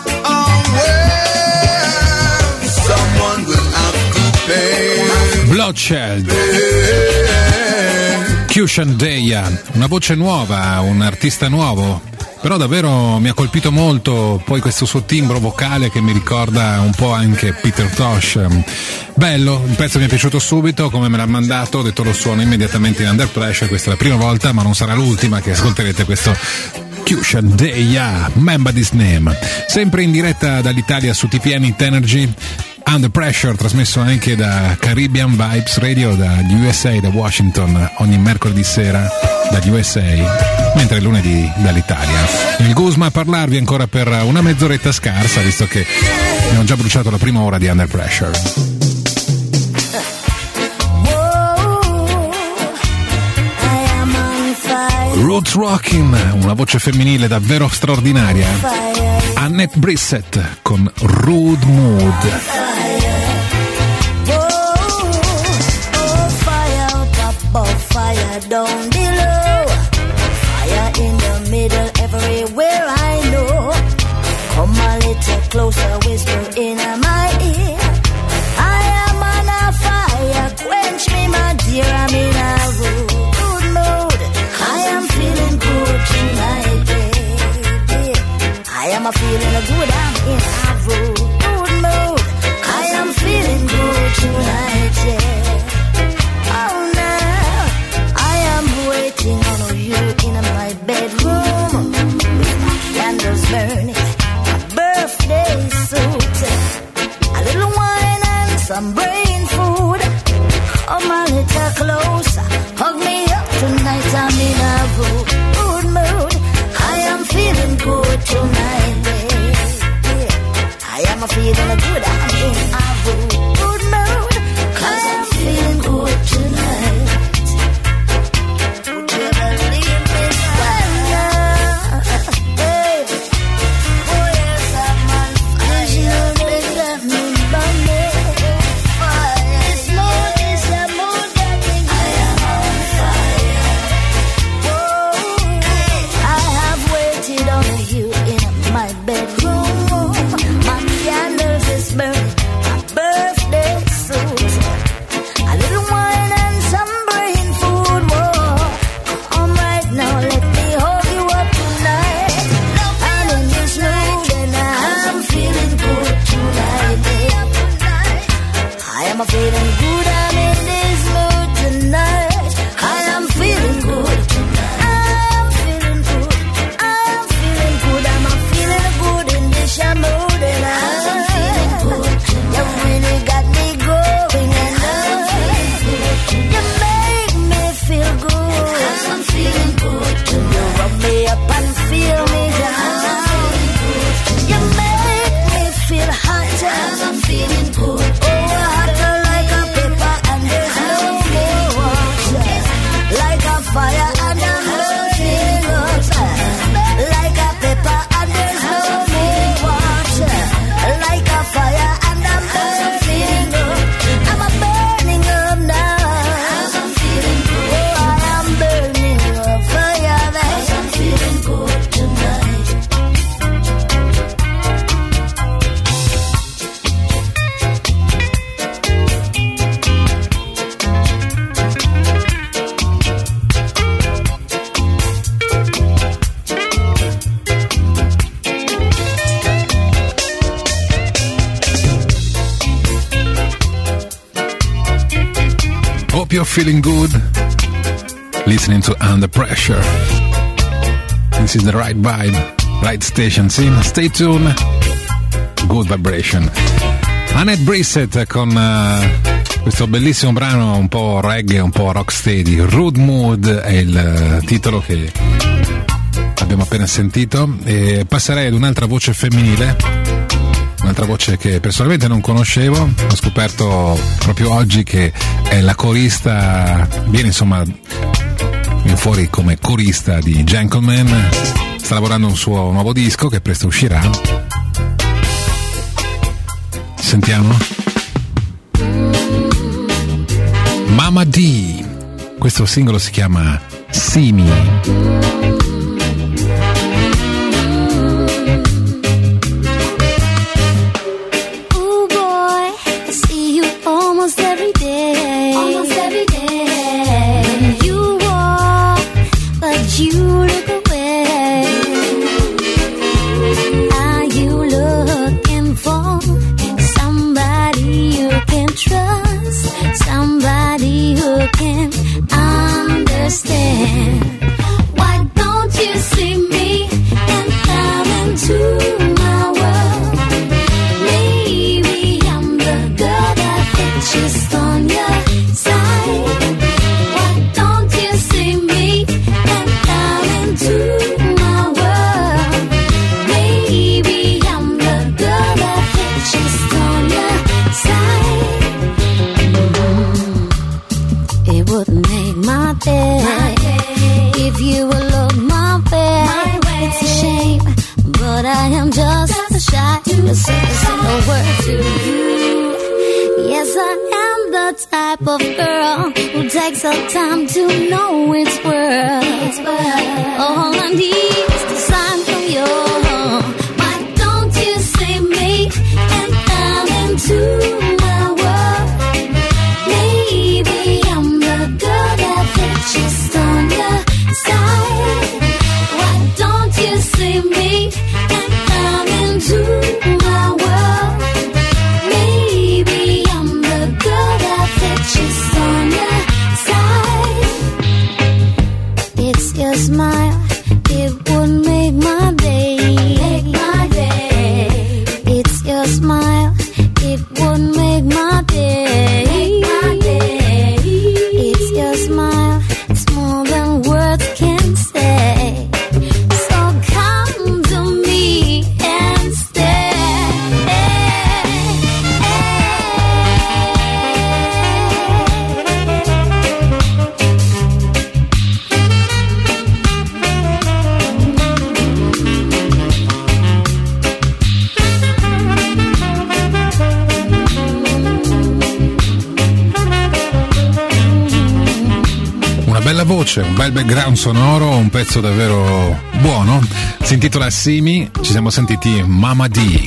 away. Someone will have to pay. Bloodshed. Cushion Deya, una voce nuova, un artista nuovo, però davvero mi ha colpito molto poi questo suo timbro vocale che mi ricorda un po' anche Peter Tosh. Bello, il pezzo mi è piaciuto subito, come me l'ha mandato, ho detto lo suono immediatamente in Under Pressure. Questa è la prima volta ma non sarà l'ultima che ascolterete questo Cushion Deya, Remember This Name, sempre in diretta dall'Italia su TPN Hit Energy. Under Pressure, trasmesso anche da Caribbean Vibes Radio dagli USA, da Washington, ogni mercoledì sera dagli USA, mentre lunedì dall'Italia. Il Guzma a parlarvi ancora per una mezz'oretta scarsa, visto che abbiamo già bruciato la prima ora di Under Pressure. Roots Rockin', una voce femminile davvero straordinaria. Annette Brissett con Rude Mood. Fire down below, fire in the middle, everywhere I know. Come a little closer, whisper in my ear. I am on a fire, quench me, my dear. I'm in a good mood. I am feeling good tonight, baby. I am feeling good. I'm in a good mood. I am feeling good tonight, yeah. Waiting on you in my bedroom, with my candles burning, my birthday suit, a little wine and some brain food. Come a little closer, hug me up tonight. I'm in a good mood. I am feeling good tonight, baby. I am feeling good. I'm in a good mood. I am feeling good tonight. you're feeling good, listening to Under Pressure. This is the right vibe, right station. Stay tuned. Good vibration. Annette Brissett con questo bellissimo brano un po' reggae, un po' rocksteady. Rude Mood è il titolo che abbiamo appena sentito. E passerei ad un'altra voce femminile, un'altra voce che personalmente non conoscevo. Ho scoperto proprio oggi che è la corista, viene fuori come corista di Gentleman. Sta lavorando un suo nuovo disco che presto uscirà. Sentiamo. Mama D. Questo singolo si chiama See Me. Why don't you see me and come into my world? Maybe I'm the girl that fits just on your side. Why don't you see me and come into my world? Maybe I'm the girl that fits just on your side. It would make my day if you would look my way. It's a shame, but I am just shy to say a single word to you. Yes, I am the type of girl who takes her time to know its worth. All I need is the sign from you. Why don't you see me and come into my world? Maybe I'm the girl that fits just on your side. Why don't you see me and come into my world? Maybe I'm the girl that fits just on your side. It's your smile, it would make my day. Make my day. It's your smile, it would make my day. Make my day. It's your smile, it's more than words can say. So come to me and stay. Una bella voce, un bel background sonoro, un pezzo davvero buono. Si intitola Simi, ci siamo sentiti Mama D.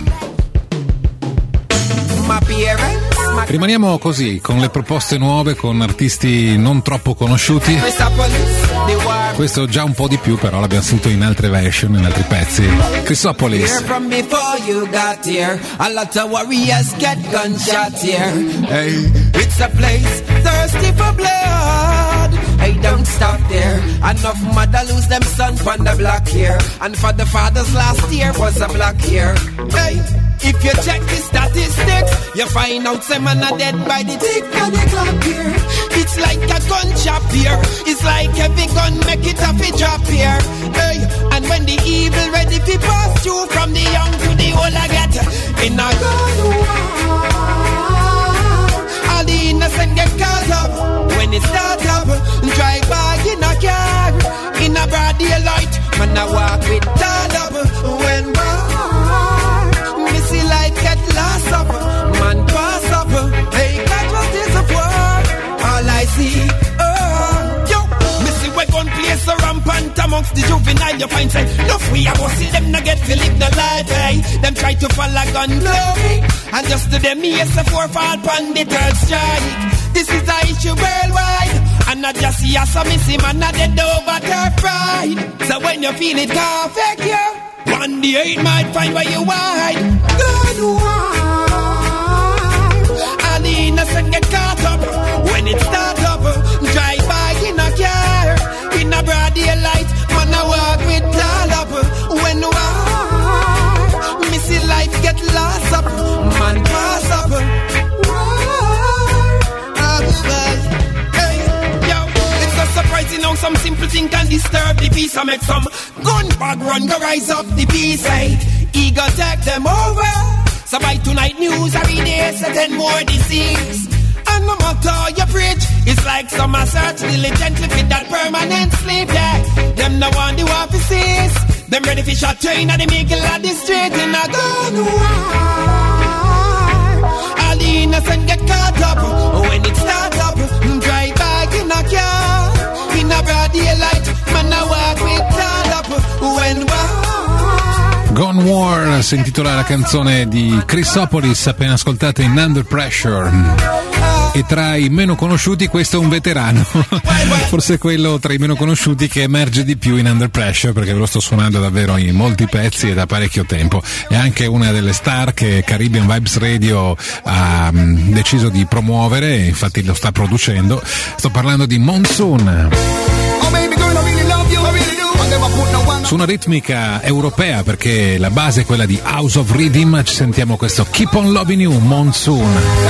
Rimaniamo così, con le proposte nuove, con artisti non troppo conosciuti. Questo già un po' di più, però l'abbiamo sentito in altre version, in altri pezzi. Chrysopolis. From before you got here, a lot of warriors get gunshot here. Hey, it's a place thirsty for blood. Hey, don't stop there. Enough mother lose them son from the block here, and for the fathers last year was a black year. Hey, if you check the statistics, you find out some man are dead by the tick of the clock here. It's like a gun shop here. It's like every gun make it a fi drop here. Hey, and when the evil ready to pass through, from the young to the old, I get in a gun war. All the innocent get caught up when it start up. Drive by in a car in a broad daylight. Man, I walk with tied up when war. Missy light get lost up. Man pass up. Hey, casualties of war. All I see, yo, Missy we gun place a rampant amongst the juvenile. You find say, no free about see them not get to live the life. Hey, them try to follow gun glory, and just to them yes a four fall pon the third strike. This is a issue worldwide, and not just see us a missing man not dead over their pride. So when you feel it can't fake you, one day it might find where you hide. Good one, and the innocent get caught up when it start up. I make some gun bag run, go rise up the B-side. He go take them over. So by tonight news every day, so 10 more disease. And no matter how you preach, it's like some search diligently for that permanent sleep, yeah. Them no want the offices. Them ready for shot train and the middle of the street in a gun war. All the innocent get caught up. When it start up, drive back in a car. In a broad daylight, man I walk with tall up. When Gone War si intitola la canzone di Chrysopolis appena ascoltata in Under Pressure. E tra i meno conosciuti questo è un veterano, forse quello tra i meno conosciuti che emerge di più in Under Pressure, perché ve lo sto suonando davvero in molti pezzi e da parecchio tempo. È anche una delle star che Caribbean Vibes Radio ha deciso di promuovere, infatti lo sta producendo. Sto parlando di Monsoon. Su una ritmica europea, perché la base è quella di House of Rhythm. Ci sentiamo questo Keep on Loving You, Monsoon.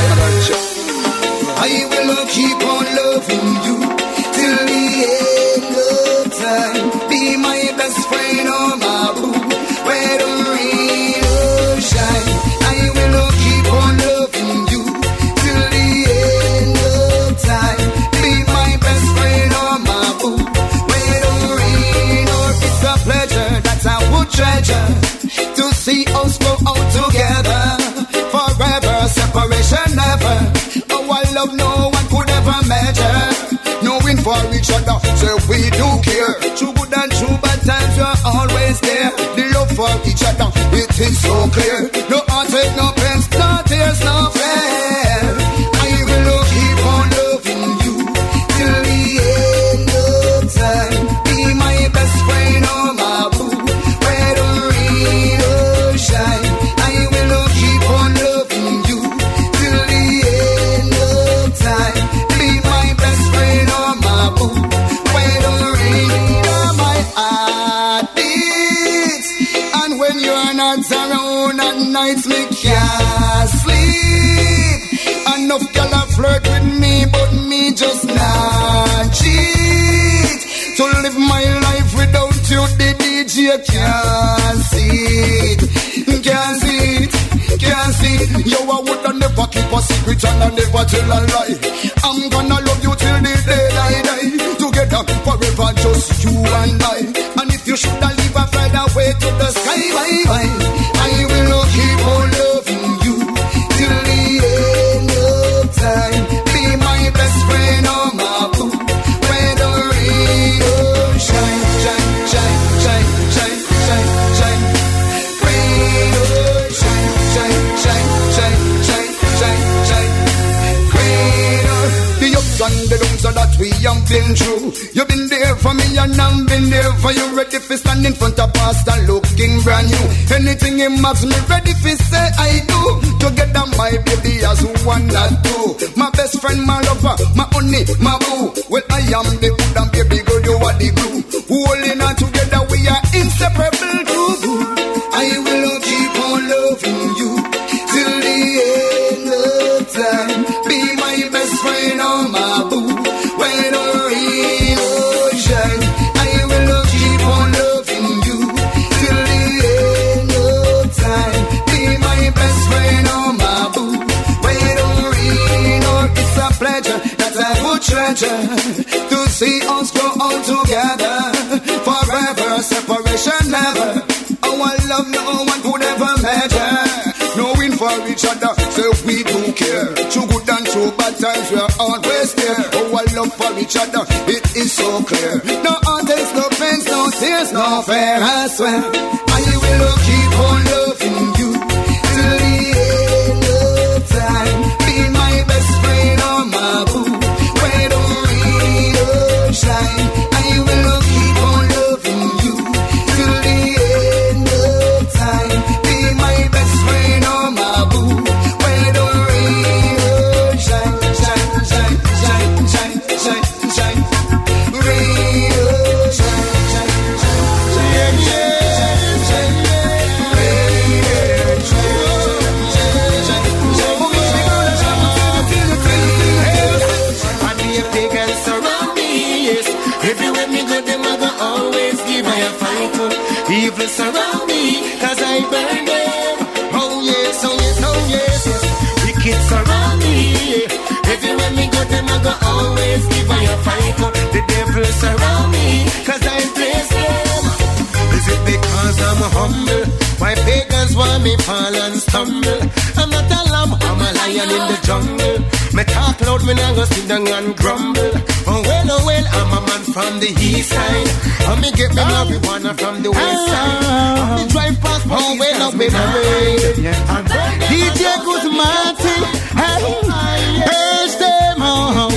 I will keep on loving you till the end of time. Be my best friend or my boo, where the rain or shine. I will keep on loving you till the end of time. Be my best friend or my boo, where the rain or it's a pleasure that I would treasure to see us go out together forever. Separation never. Our love no one could ever measure. Knowing for each other, so we do care. True good and true bad times, we're always there. The love for each other, it is so clear. No heartache, no pains, no tears, no fear. I will keep on loving you till the end of time. Be my best friend or my boo, where the rain or shine. I will keep on loving you till the end of time. Be my best friend or my boo, where the rain or my heart beats. And when you're not around at nights, me can't sleep. Enough girl a flirt with me, but me just not cheat. To live my life without you, the DJ can't see it. Can't see it. Can't see, yo, I would never keep a secret and I never tell a lie. I'm gonna love you till the day I die. Together forever, just you and I. And if you should leave a fly away to the sky, bye. I will keep on loving you till the end of time. Be my best friend or my boo, where the rain or shine, shine, shine, shine, shine, shine, shine. Rain or shine, shine, shine, shine, shine, shine, shine. Greater, the ups and the downs that we have been through. You've been there for me and I've been there for you. Ready for stand in front of pastor looking brand new. Anything he asks me, ready for say I do. Together my baby as one and two. My best friend, my lover, my honey, my boo. Well, I am the good and baby girl, you are the glue. Holding on together, we are inseparable too. I will keep on loving you till the end of time. Be my best friend or my boo, when the rain or shine. I will keep on loving you till the end of time. Be my best friend or my boo, when the rain or it's a pleasure that I would treasure to see us grow out together forever. Separation never. Our love no one could ever measure. Knowing for each other, so we do care. True good and true bad times, we're always there. Our love for each other, it is so clear. No heartaches, no pains, no tears, no fear, I swear. I will keep on loving you till the end of time. Be my best friend or my boo, where the rain or shine. I will keep on loving you till the end of time. Be my best friend or my boo, where the rain or shine, shine, shine, shine, shine, shine, shine. Rain or shine, shine, shine, shine, shine, shine. me fall and stumble. I'm not a lamb, I'm a lion in the jungle. Me talk loud, me nah go sit down and grumble. Oh well, I'm a man from the east side. And me get me marijuana from the west side. And me drive past, oh well, up in the rain. DJ Guzmati, urge them on.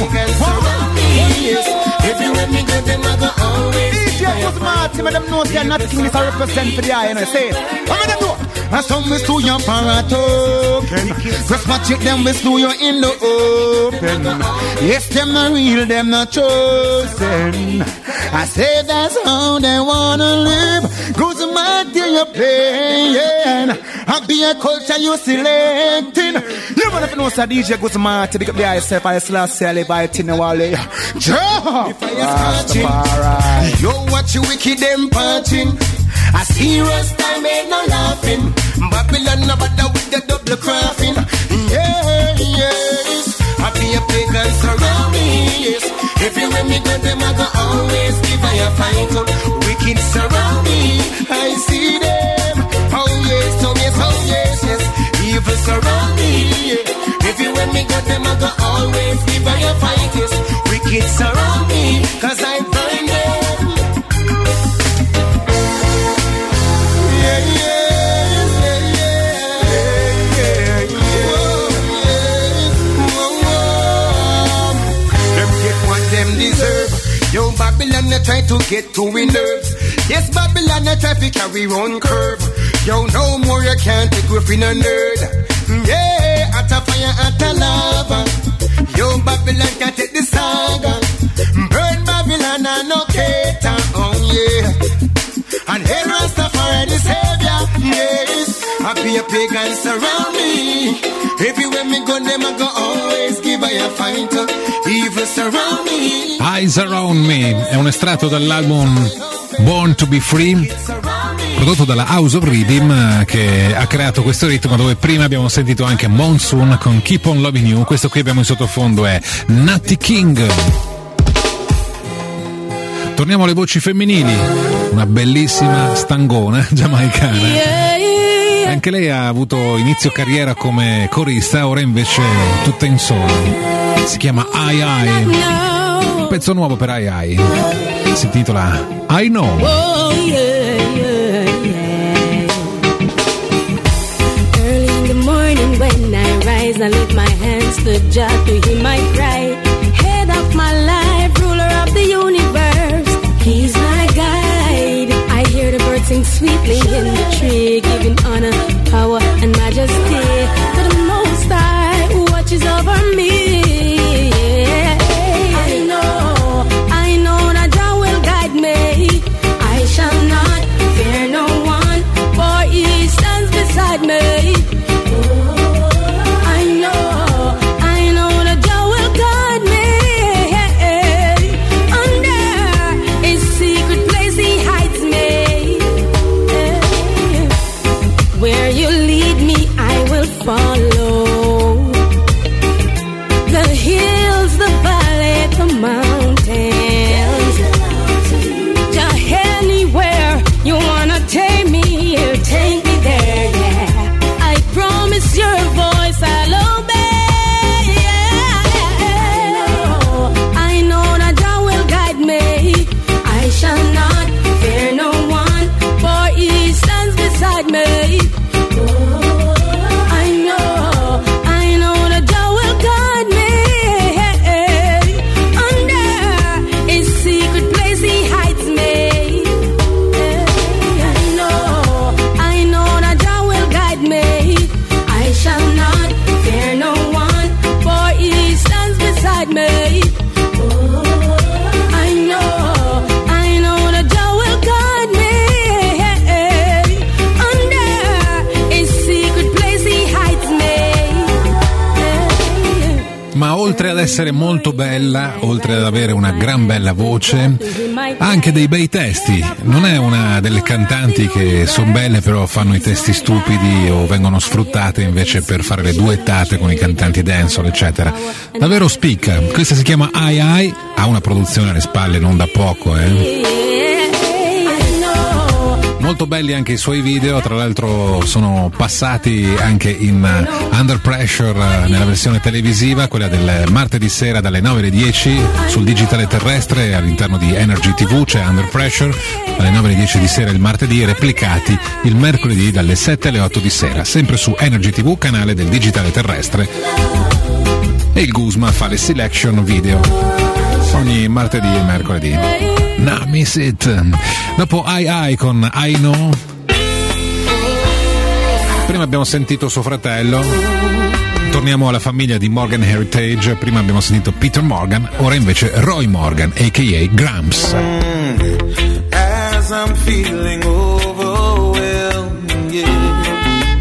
If you let me go, them I go always. DJ Guzmati, me them know say nothing this I represent for the eye, you know, say. How me them know? And some we stew your paratoken. Cross match it, them we stew you in the open. Yes, them not real, them not chosen. I say that's how they wanna live. Goes mad till you're playing. I be a culture you selecting. You wanna know say DJ goes mad to pick up the yourself. I still say by it in the wall. Jump! Yo, watch you wicked them punching. A serious time ain't no laughing. Babylon no bother with the double crafting. Yeah, yes. I be a pagan surround me, yes. If you let me go, them I go always give I a fight up. Wicked surround me, I see them. Oh yes, oh yes, oh yes, yes. Evil surround me, yeah. If you let me go, them I go always give I a fight, yes. Wicked surround me, cause I find them. Deserve. Yo, Babylon, they try to get to we nerves. Yes, Babylon, they try to carry on curve. Yo, no more you can't take with in a nerd. Yeah, at a fire, at a lava. Yo, Babylon can't take the saga. Burn Babylon and no cater. Oh, yeah. And hey, Rastafari, the savior. Yes, I be a pagan surround me. Everywhere me go, them I go always give I a fight. Evil surround me. Eyes Around Me è un estratto dall'album Born to be Free, prodotto dalla House of Rhythm, che ha creato questo ritmo dove prima abbiamo sentito anche Monsoon con Keep on Loving You. Questo qui abbiamo in sottofondo è Natty King. Torniamo alle voci femminili. Una bellissima stangona giamaicana. Anche lei ha avuto inizio carriera come corista, ora invece tutta in solo. Si chiama I. Un pezzo nuovo per I. Si intitola I Know. Oh, yeah, yeah, yeah. Early in the morning when I rise, I lift my hands to Jah to hear my cry. Head of my life, ruler of the universe, He's my guide. I hear the birds sing sweetly in the tree, giving honor, power, and majesty to the Most High who watches over me. I know that Jah will guide me. I shall not fear no one, for He stands beside me. I know that Jah will guide me. Under His secret place He hides me. Where you lead me, I will follow. The hills, the valley, the mountains. Just anywhere you wanna take me, you take me there, yeah. I promise your voice I'll obey, yeah. I know that Jah will guide me. I shall not fear no one, for He stands beside me. I know that Jah will guide me. Under His secret place He hides me. I know that Jah will guide me. I shall not fear no one, for He stands beside me. I know that Jah will guide me. Under His secret place He hides me. Ma oltre ad essere molto bella, oltre ad avere una gran bella voce, ha anche dei bei testi. Non è una delle cantanti che sono belle però fanno i testi stupidi o vengono sfruttate invece per fare le duettate con i cantanti dancehall, eccetera. Davvero spicca. Questa si chiama I, ha una produzione alle spalle non da poco, molto belli anche i suoi video, tra l'altro sono passati anche in Under Pressure nella versione televisiva, quella del martedì sera dalle 9 alle 10 sul digitale terrestre all'interno di Energy TV. C'è Under Pressure dalle 9 alle 10 di sera il martedì, replicati il mercoledì dalle 7 alle 8 di sera, sempre su Energy TV, canale del digitale terrestre. E il Guzma fa le selection video ogni martedì e mercoledì. Nah, miss it. Dopo I con I Know, prima abbiamo sentito suo fratello. Torniamo alla famiglia di Morgan Heritage. Prima abbiamo sentito Peter Morgan, ora invece Roy Morgan, a.k.a. Gramps. As I'm feeling overwhelmed, yeah,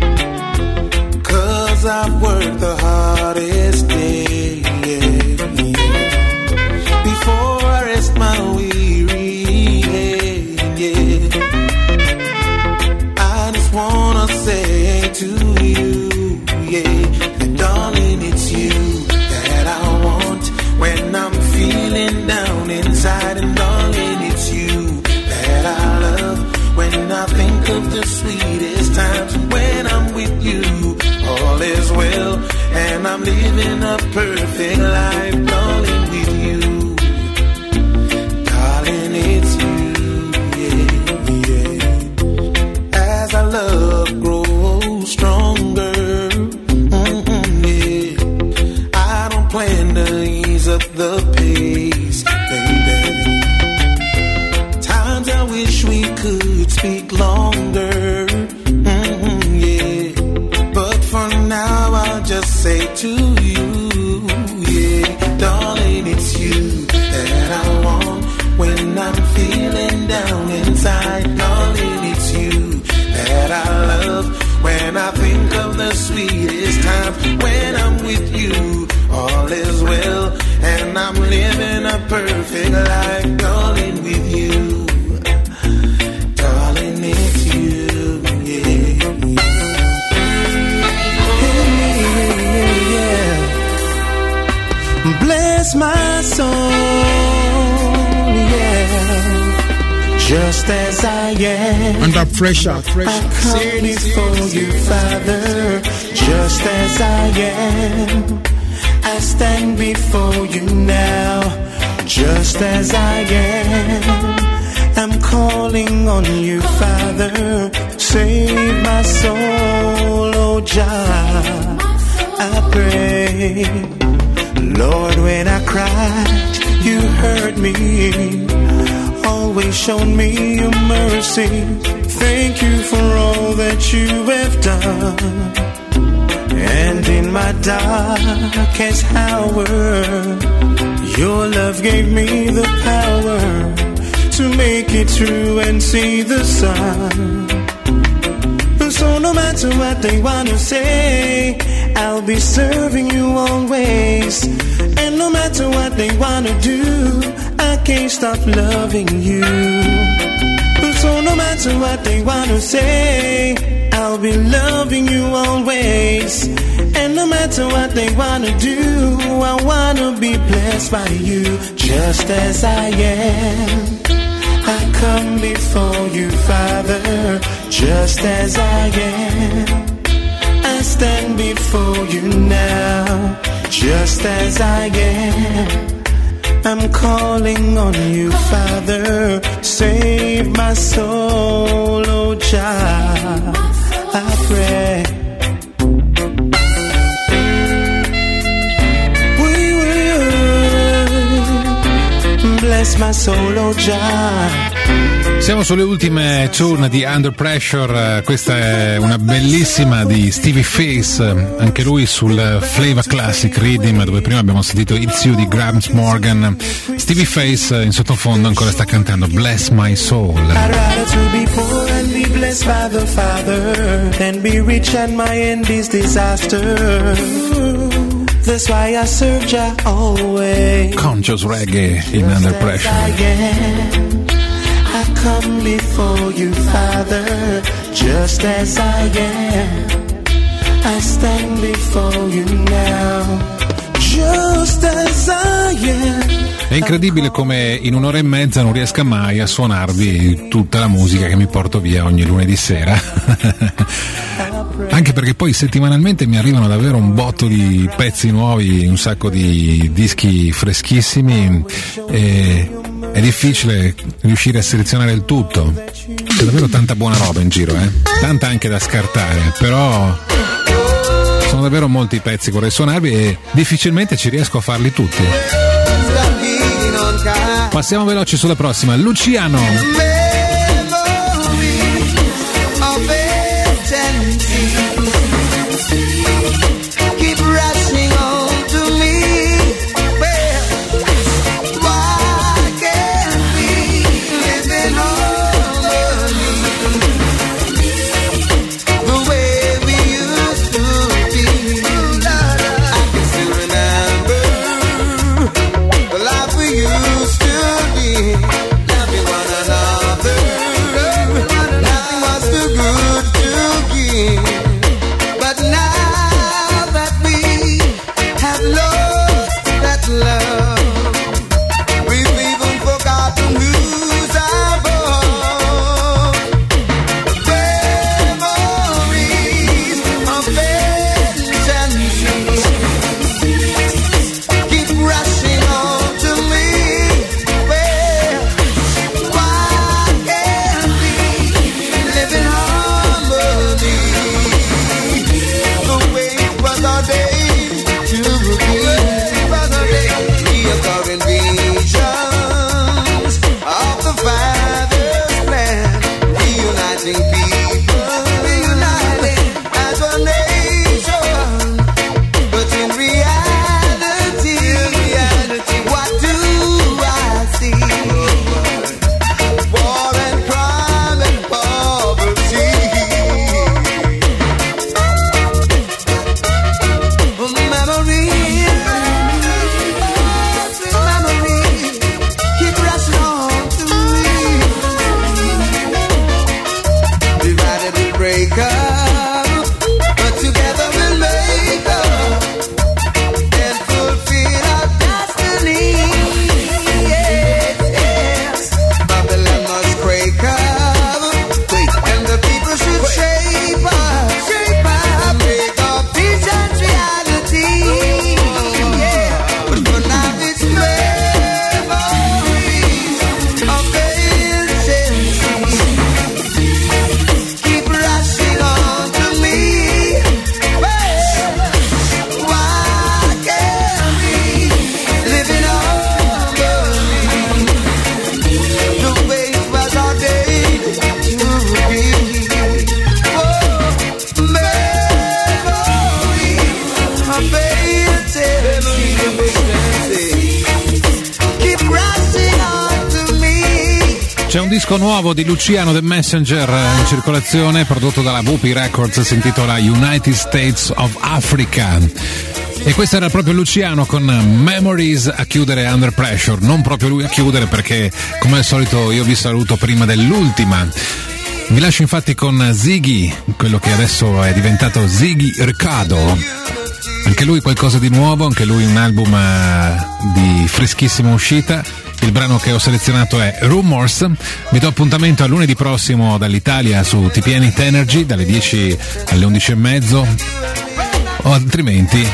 'cause I've worked the hardest day, yeah, yeah. Before I rest my weary head, yeah, I just wanna say to you, yeah, darling, it's you that I want when I'm feeling down inside, and darling, it's you that I love when I think of the sweetest times. When I'm with you, all is well, and I'm living a perfect life, darling, with you. Darling, it's you, yeah, yeah. As our love grows stronger, yeah, I don't plan to ease up the pace, baby. Times I wish we could speak longer, yeah, but for now I'll just say to you, yeah, darling, it's you that I want when I'm feeling down inside, darling, it's you that I love when I think of the sweetest times. When I'm with you, all is well, and I'm living a perfect life, darling, with you. Darling, it's you, yeah, yeah, yeah. Bless my soul, yeah, just as I am. Under pressure, I come before you, Father, just as I am. I stand before you now, just as I am. I'm calling on you, Father, save my soul, oh Jah, I pray. Lord, when I cried, you heard me, always shown me your mercy. Thank you for all that you have done. And in my darkest hour, your love gave me the power to make it through and see the sun. So no matter what they wanna say, I'll be serving you always. And no matter what they wanna do, I can't stop loving you. So no matter what they wanna say, I'll be loving you always. And no matter what they wanna do, I wanna be blessed by you, just as I am. I come before you, Father, just as I am. I stand before you now, just as I am. I'm calling on you, Father, save my soul, oh Jah, I pray. Bless my soul, oh Jah. Siamo sulle ultime tune di Under Pressure. Questa è una bellissima di Stevie Face, anche lui sul Flava Classic Rhythm, dove prima abbiamo sentito It's You di Gramps Morgan. Stevie Face in sottofondo ancora sta cantando Bless My Soul. I'd rather to be poor and be blessed by the Father than be rich and my end is disaster. That's why I serve Jah always. Conscious reggae in Under Pressure. I come before you, Father, just as I am. I stand before you now, just as I am. È incredibile come in un'ora e mezza non riesca mai a suonarvi tutta la musica che mi porto via ogni lunedì sera. Anche perché poi settimanalmente mi arrivano davvero un botto di pezzi nuovi, un sacco di dischi freschissimi, e è difficile riuscire a selezionare il tutto. C'è davvero tanta buona roba in giro, tanta anche da scartare, però sono davvero molti pezzi che vorrei suonarvi e difficilmente ci riesco a farli tutti. Passiamo veloci sulla prossima. Luciano. C'è un disco nuovo di Luciano The Messenger in circolazione, prodotto dalla WP Records, si intitola United States of Africa. E questo era proprio Luciano con Memories a chiudere Under Pressure. Non proprio lui a chiudere, perché come al solito io vi saluto prima dell'ultima. Vi lascio infatti con Ziggy, quello che adesso è diventato Ziggy Ricardo. Anche lui qualcosa di nuovo, anche lui un album di freschissima uscita. Il brano che ho selezionato è Rumors. Vi do appuntamento a lunedì prossimo dall'Italia su TPN Energy dalle 10 alle 11:30, o altrimenti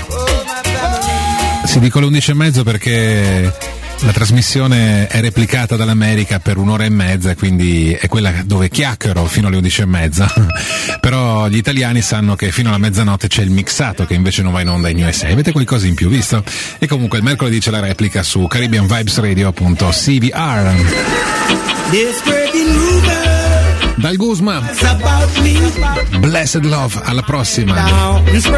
si dico alle 11:30 perché la trasmissione è replicata dall'America per un'ora e mezza, quindi è quella dove chiacchiero fino alle 11:30. Però gli italiani sanno che fino alla mezzanotte c'è il mixato, che invece non va in onda in USA. Avete qualcosa in più, visto? E comunque il mercoledì c'è la replica su Caribbean Vibes Radio.cvr. Dal Guzma, Blessed Love, alla prossima.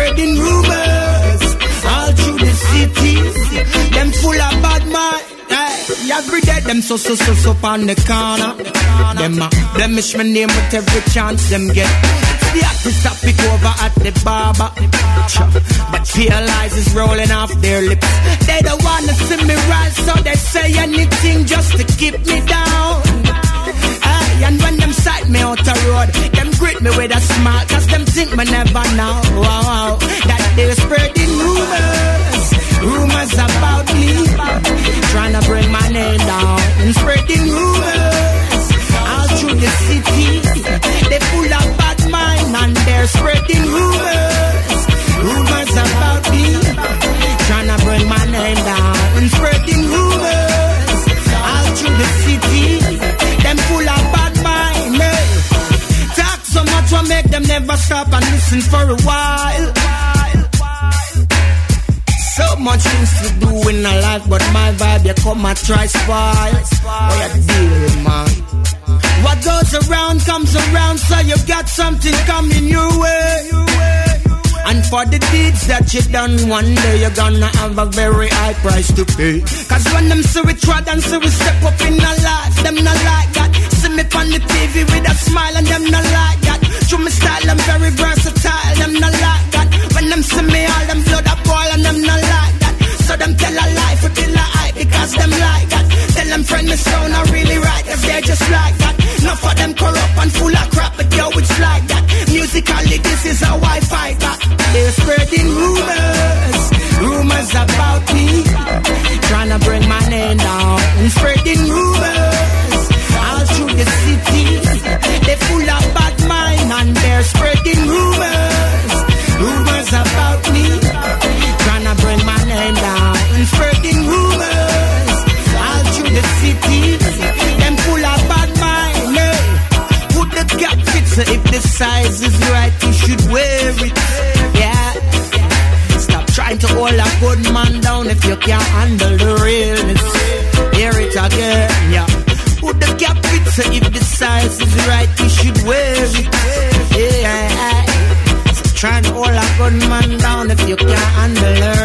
All through the cities, them full of bad mind. Every day them so on the corner. Them blemish my name with every chance them get. The artist that pick over at the barber, but pale lies is rolling off their lips. They don't wanna see me rise, so they say anything just to keep me down. And when them sight me out the road, them greet me with a smile, cause them think me never know. Wow, that they're spreading rumors Rumors about me, trying to bring my name down and spreading rumors all through the city. They full of bad mind and they're spreading rumors. Rumors about me, trying to bring my name down and spreading rumors all through the city. Them full of bad mind. Talk so much will make them never stop and listen for a while. So much things to do in a life, but my vibe, you come and try spoil. What you dealing, man? What goes around comes around, so you got something coming your way. And for the deeds that you done, one day you're gonna have a very high price to pay. Cause when them see we trod and see we step up in a life, them not like that. See me on the TV with a smile and them not like that. Through my style, I'm very versatile, them not like that. When them see me, all them blood up boil and them not like that. So them tell a lie for till a hype because them like that. Tell them friend me sound not really right, cause they're just like that. Enough of them corrupt and full of crap, but yo, it's like that. Musically, this is how I fight back. They're spreading rumors, rumors about me, trying to bring my name down and spreading rumors all through the city. They full of bad mind and they're spreading rumors, rumors about me, trying to bring my name down and spreading rumors all through the city. Them full of bad mind. Put the cap fits if the size is right, you should wear it. Yeah. Stop trying to hold a good man down if you can't handle the realness. Hear it again, yeah. Put the cap fits if the size is right, you should wear it. Yeah. Stop trying to hold a good man down if you can't handle the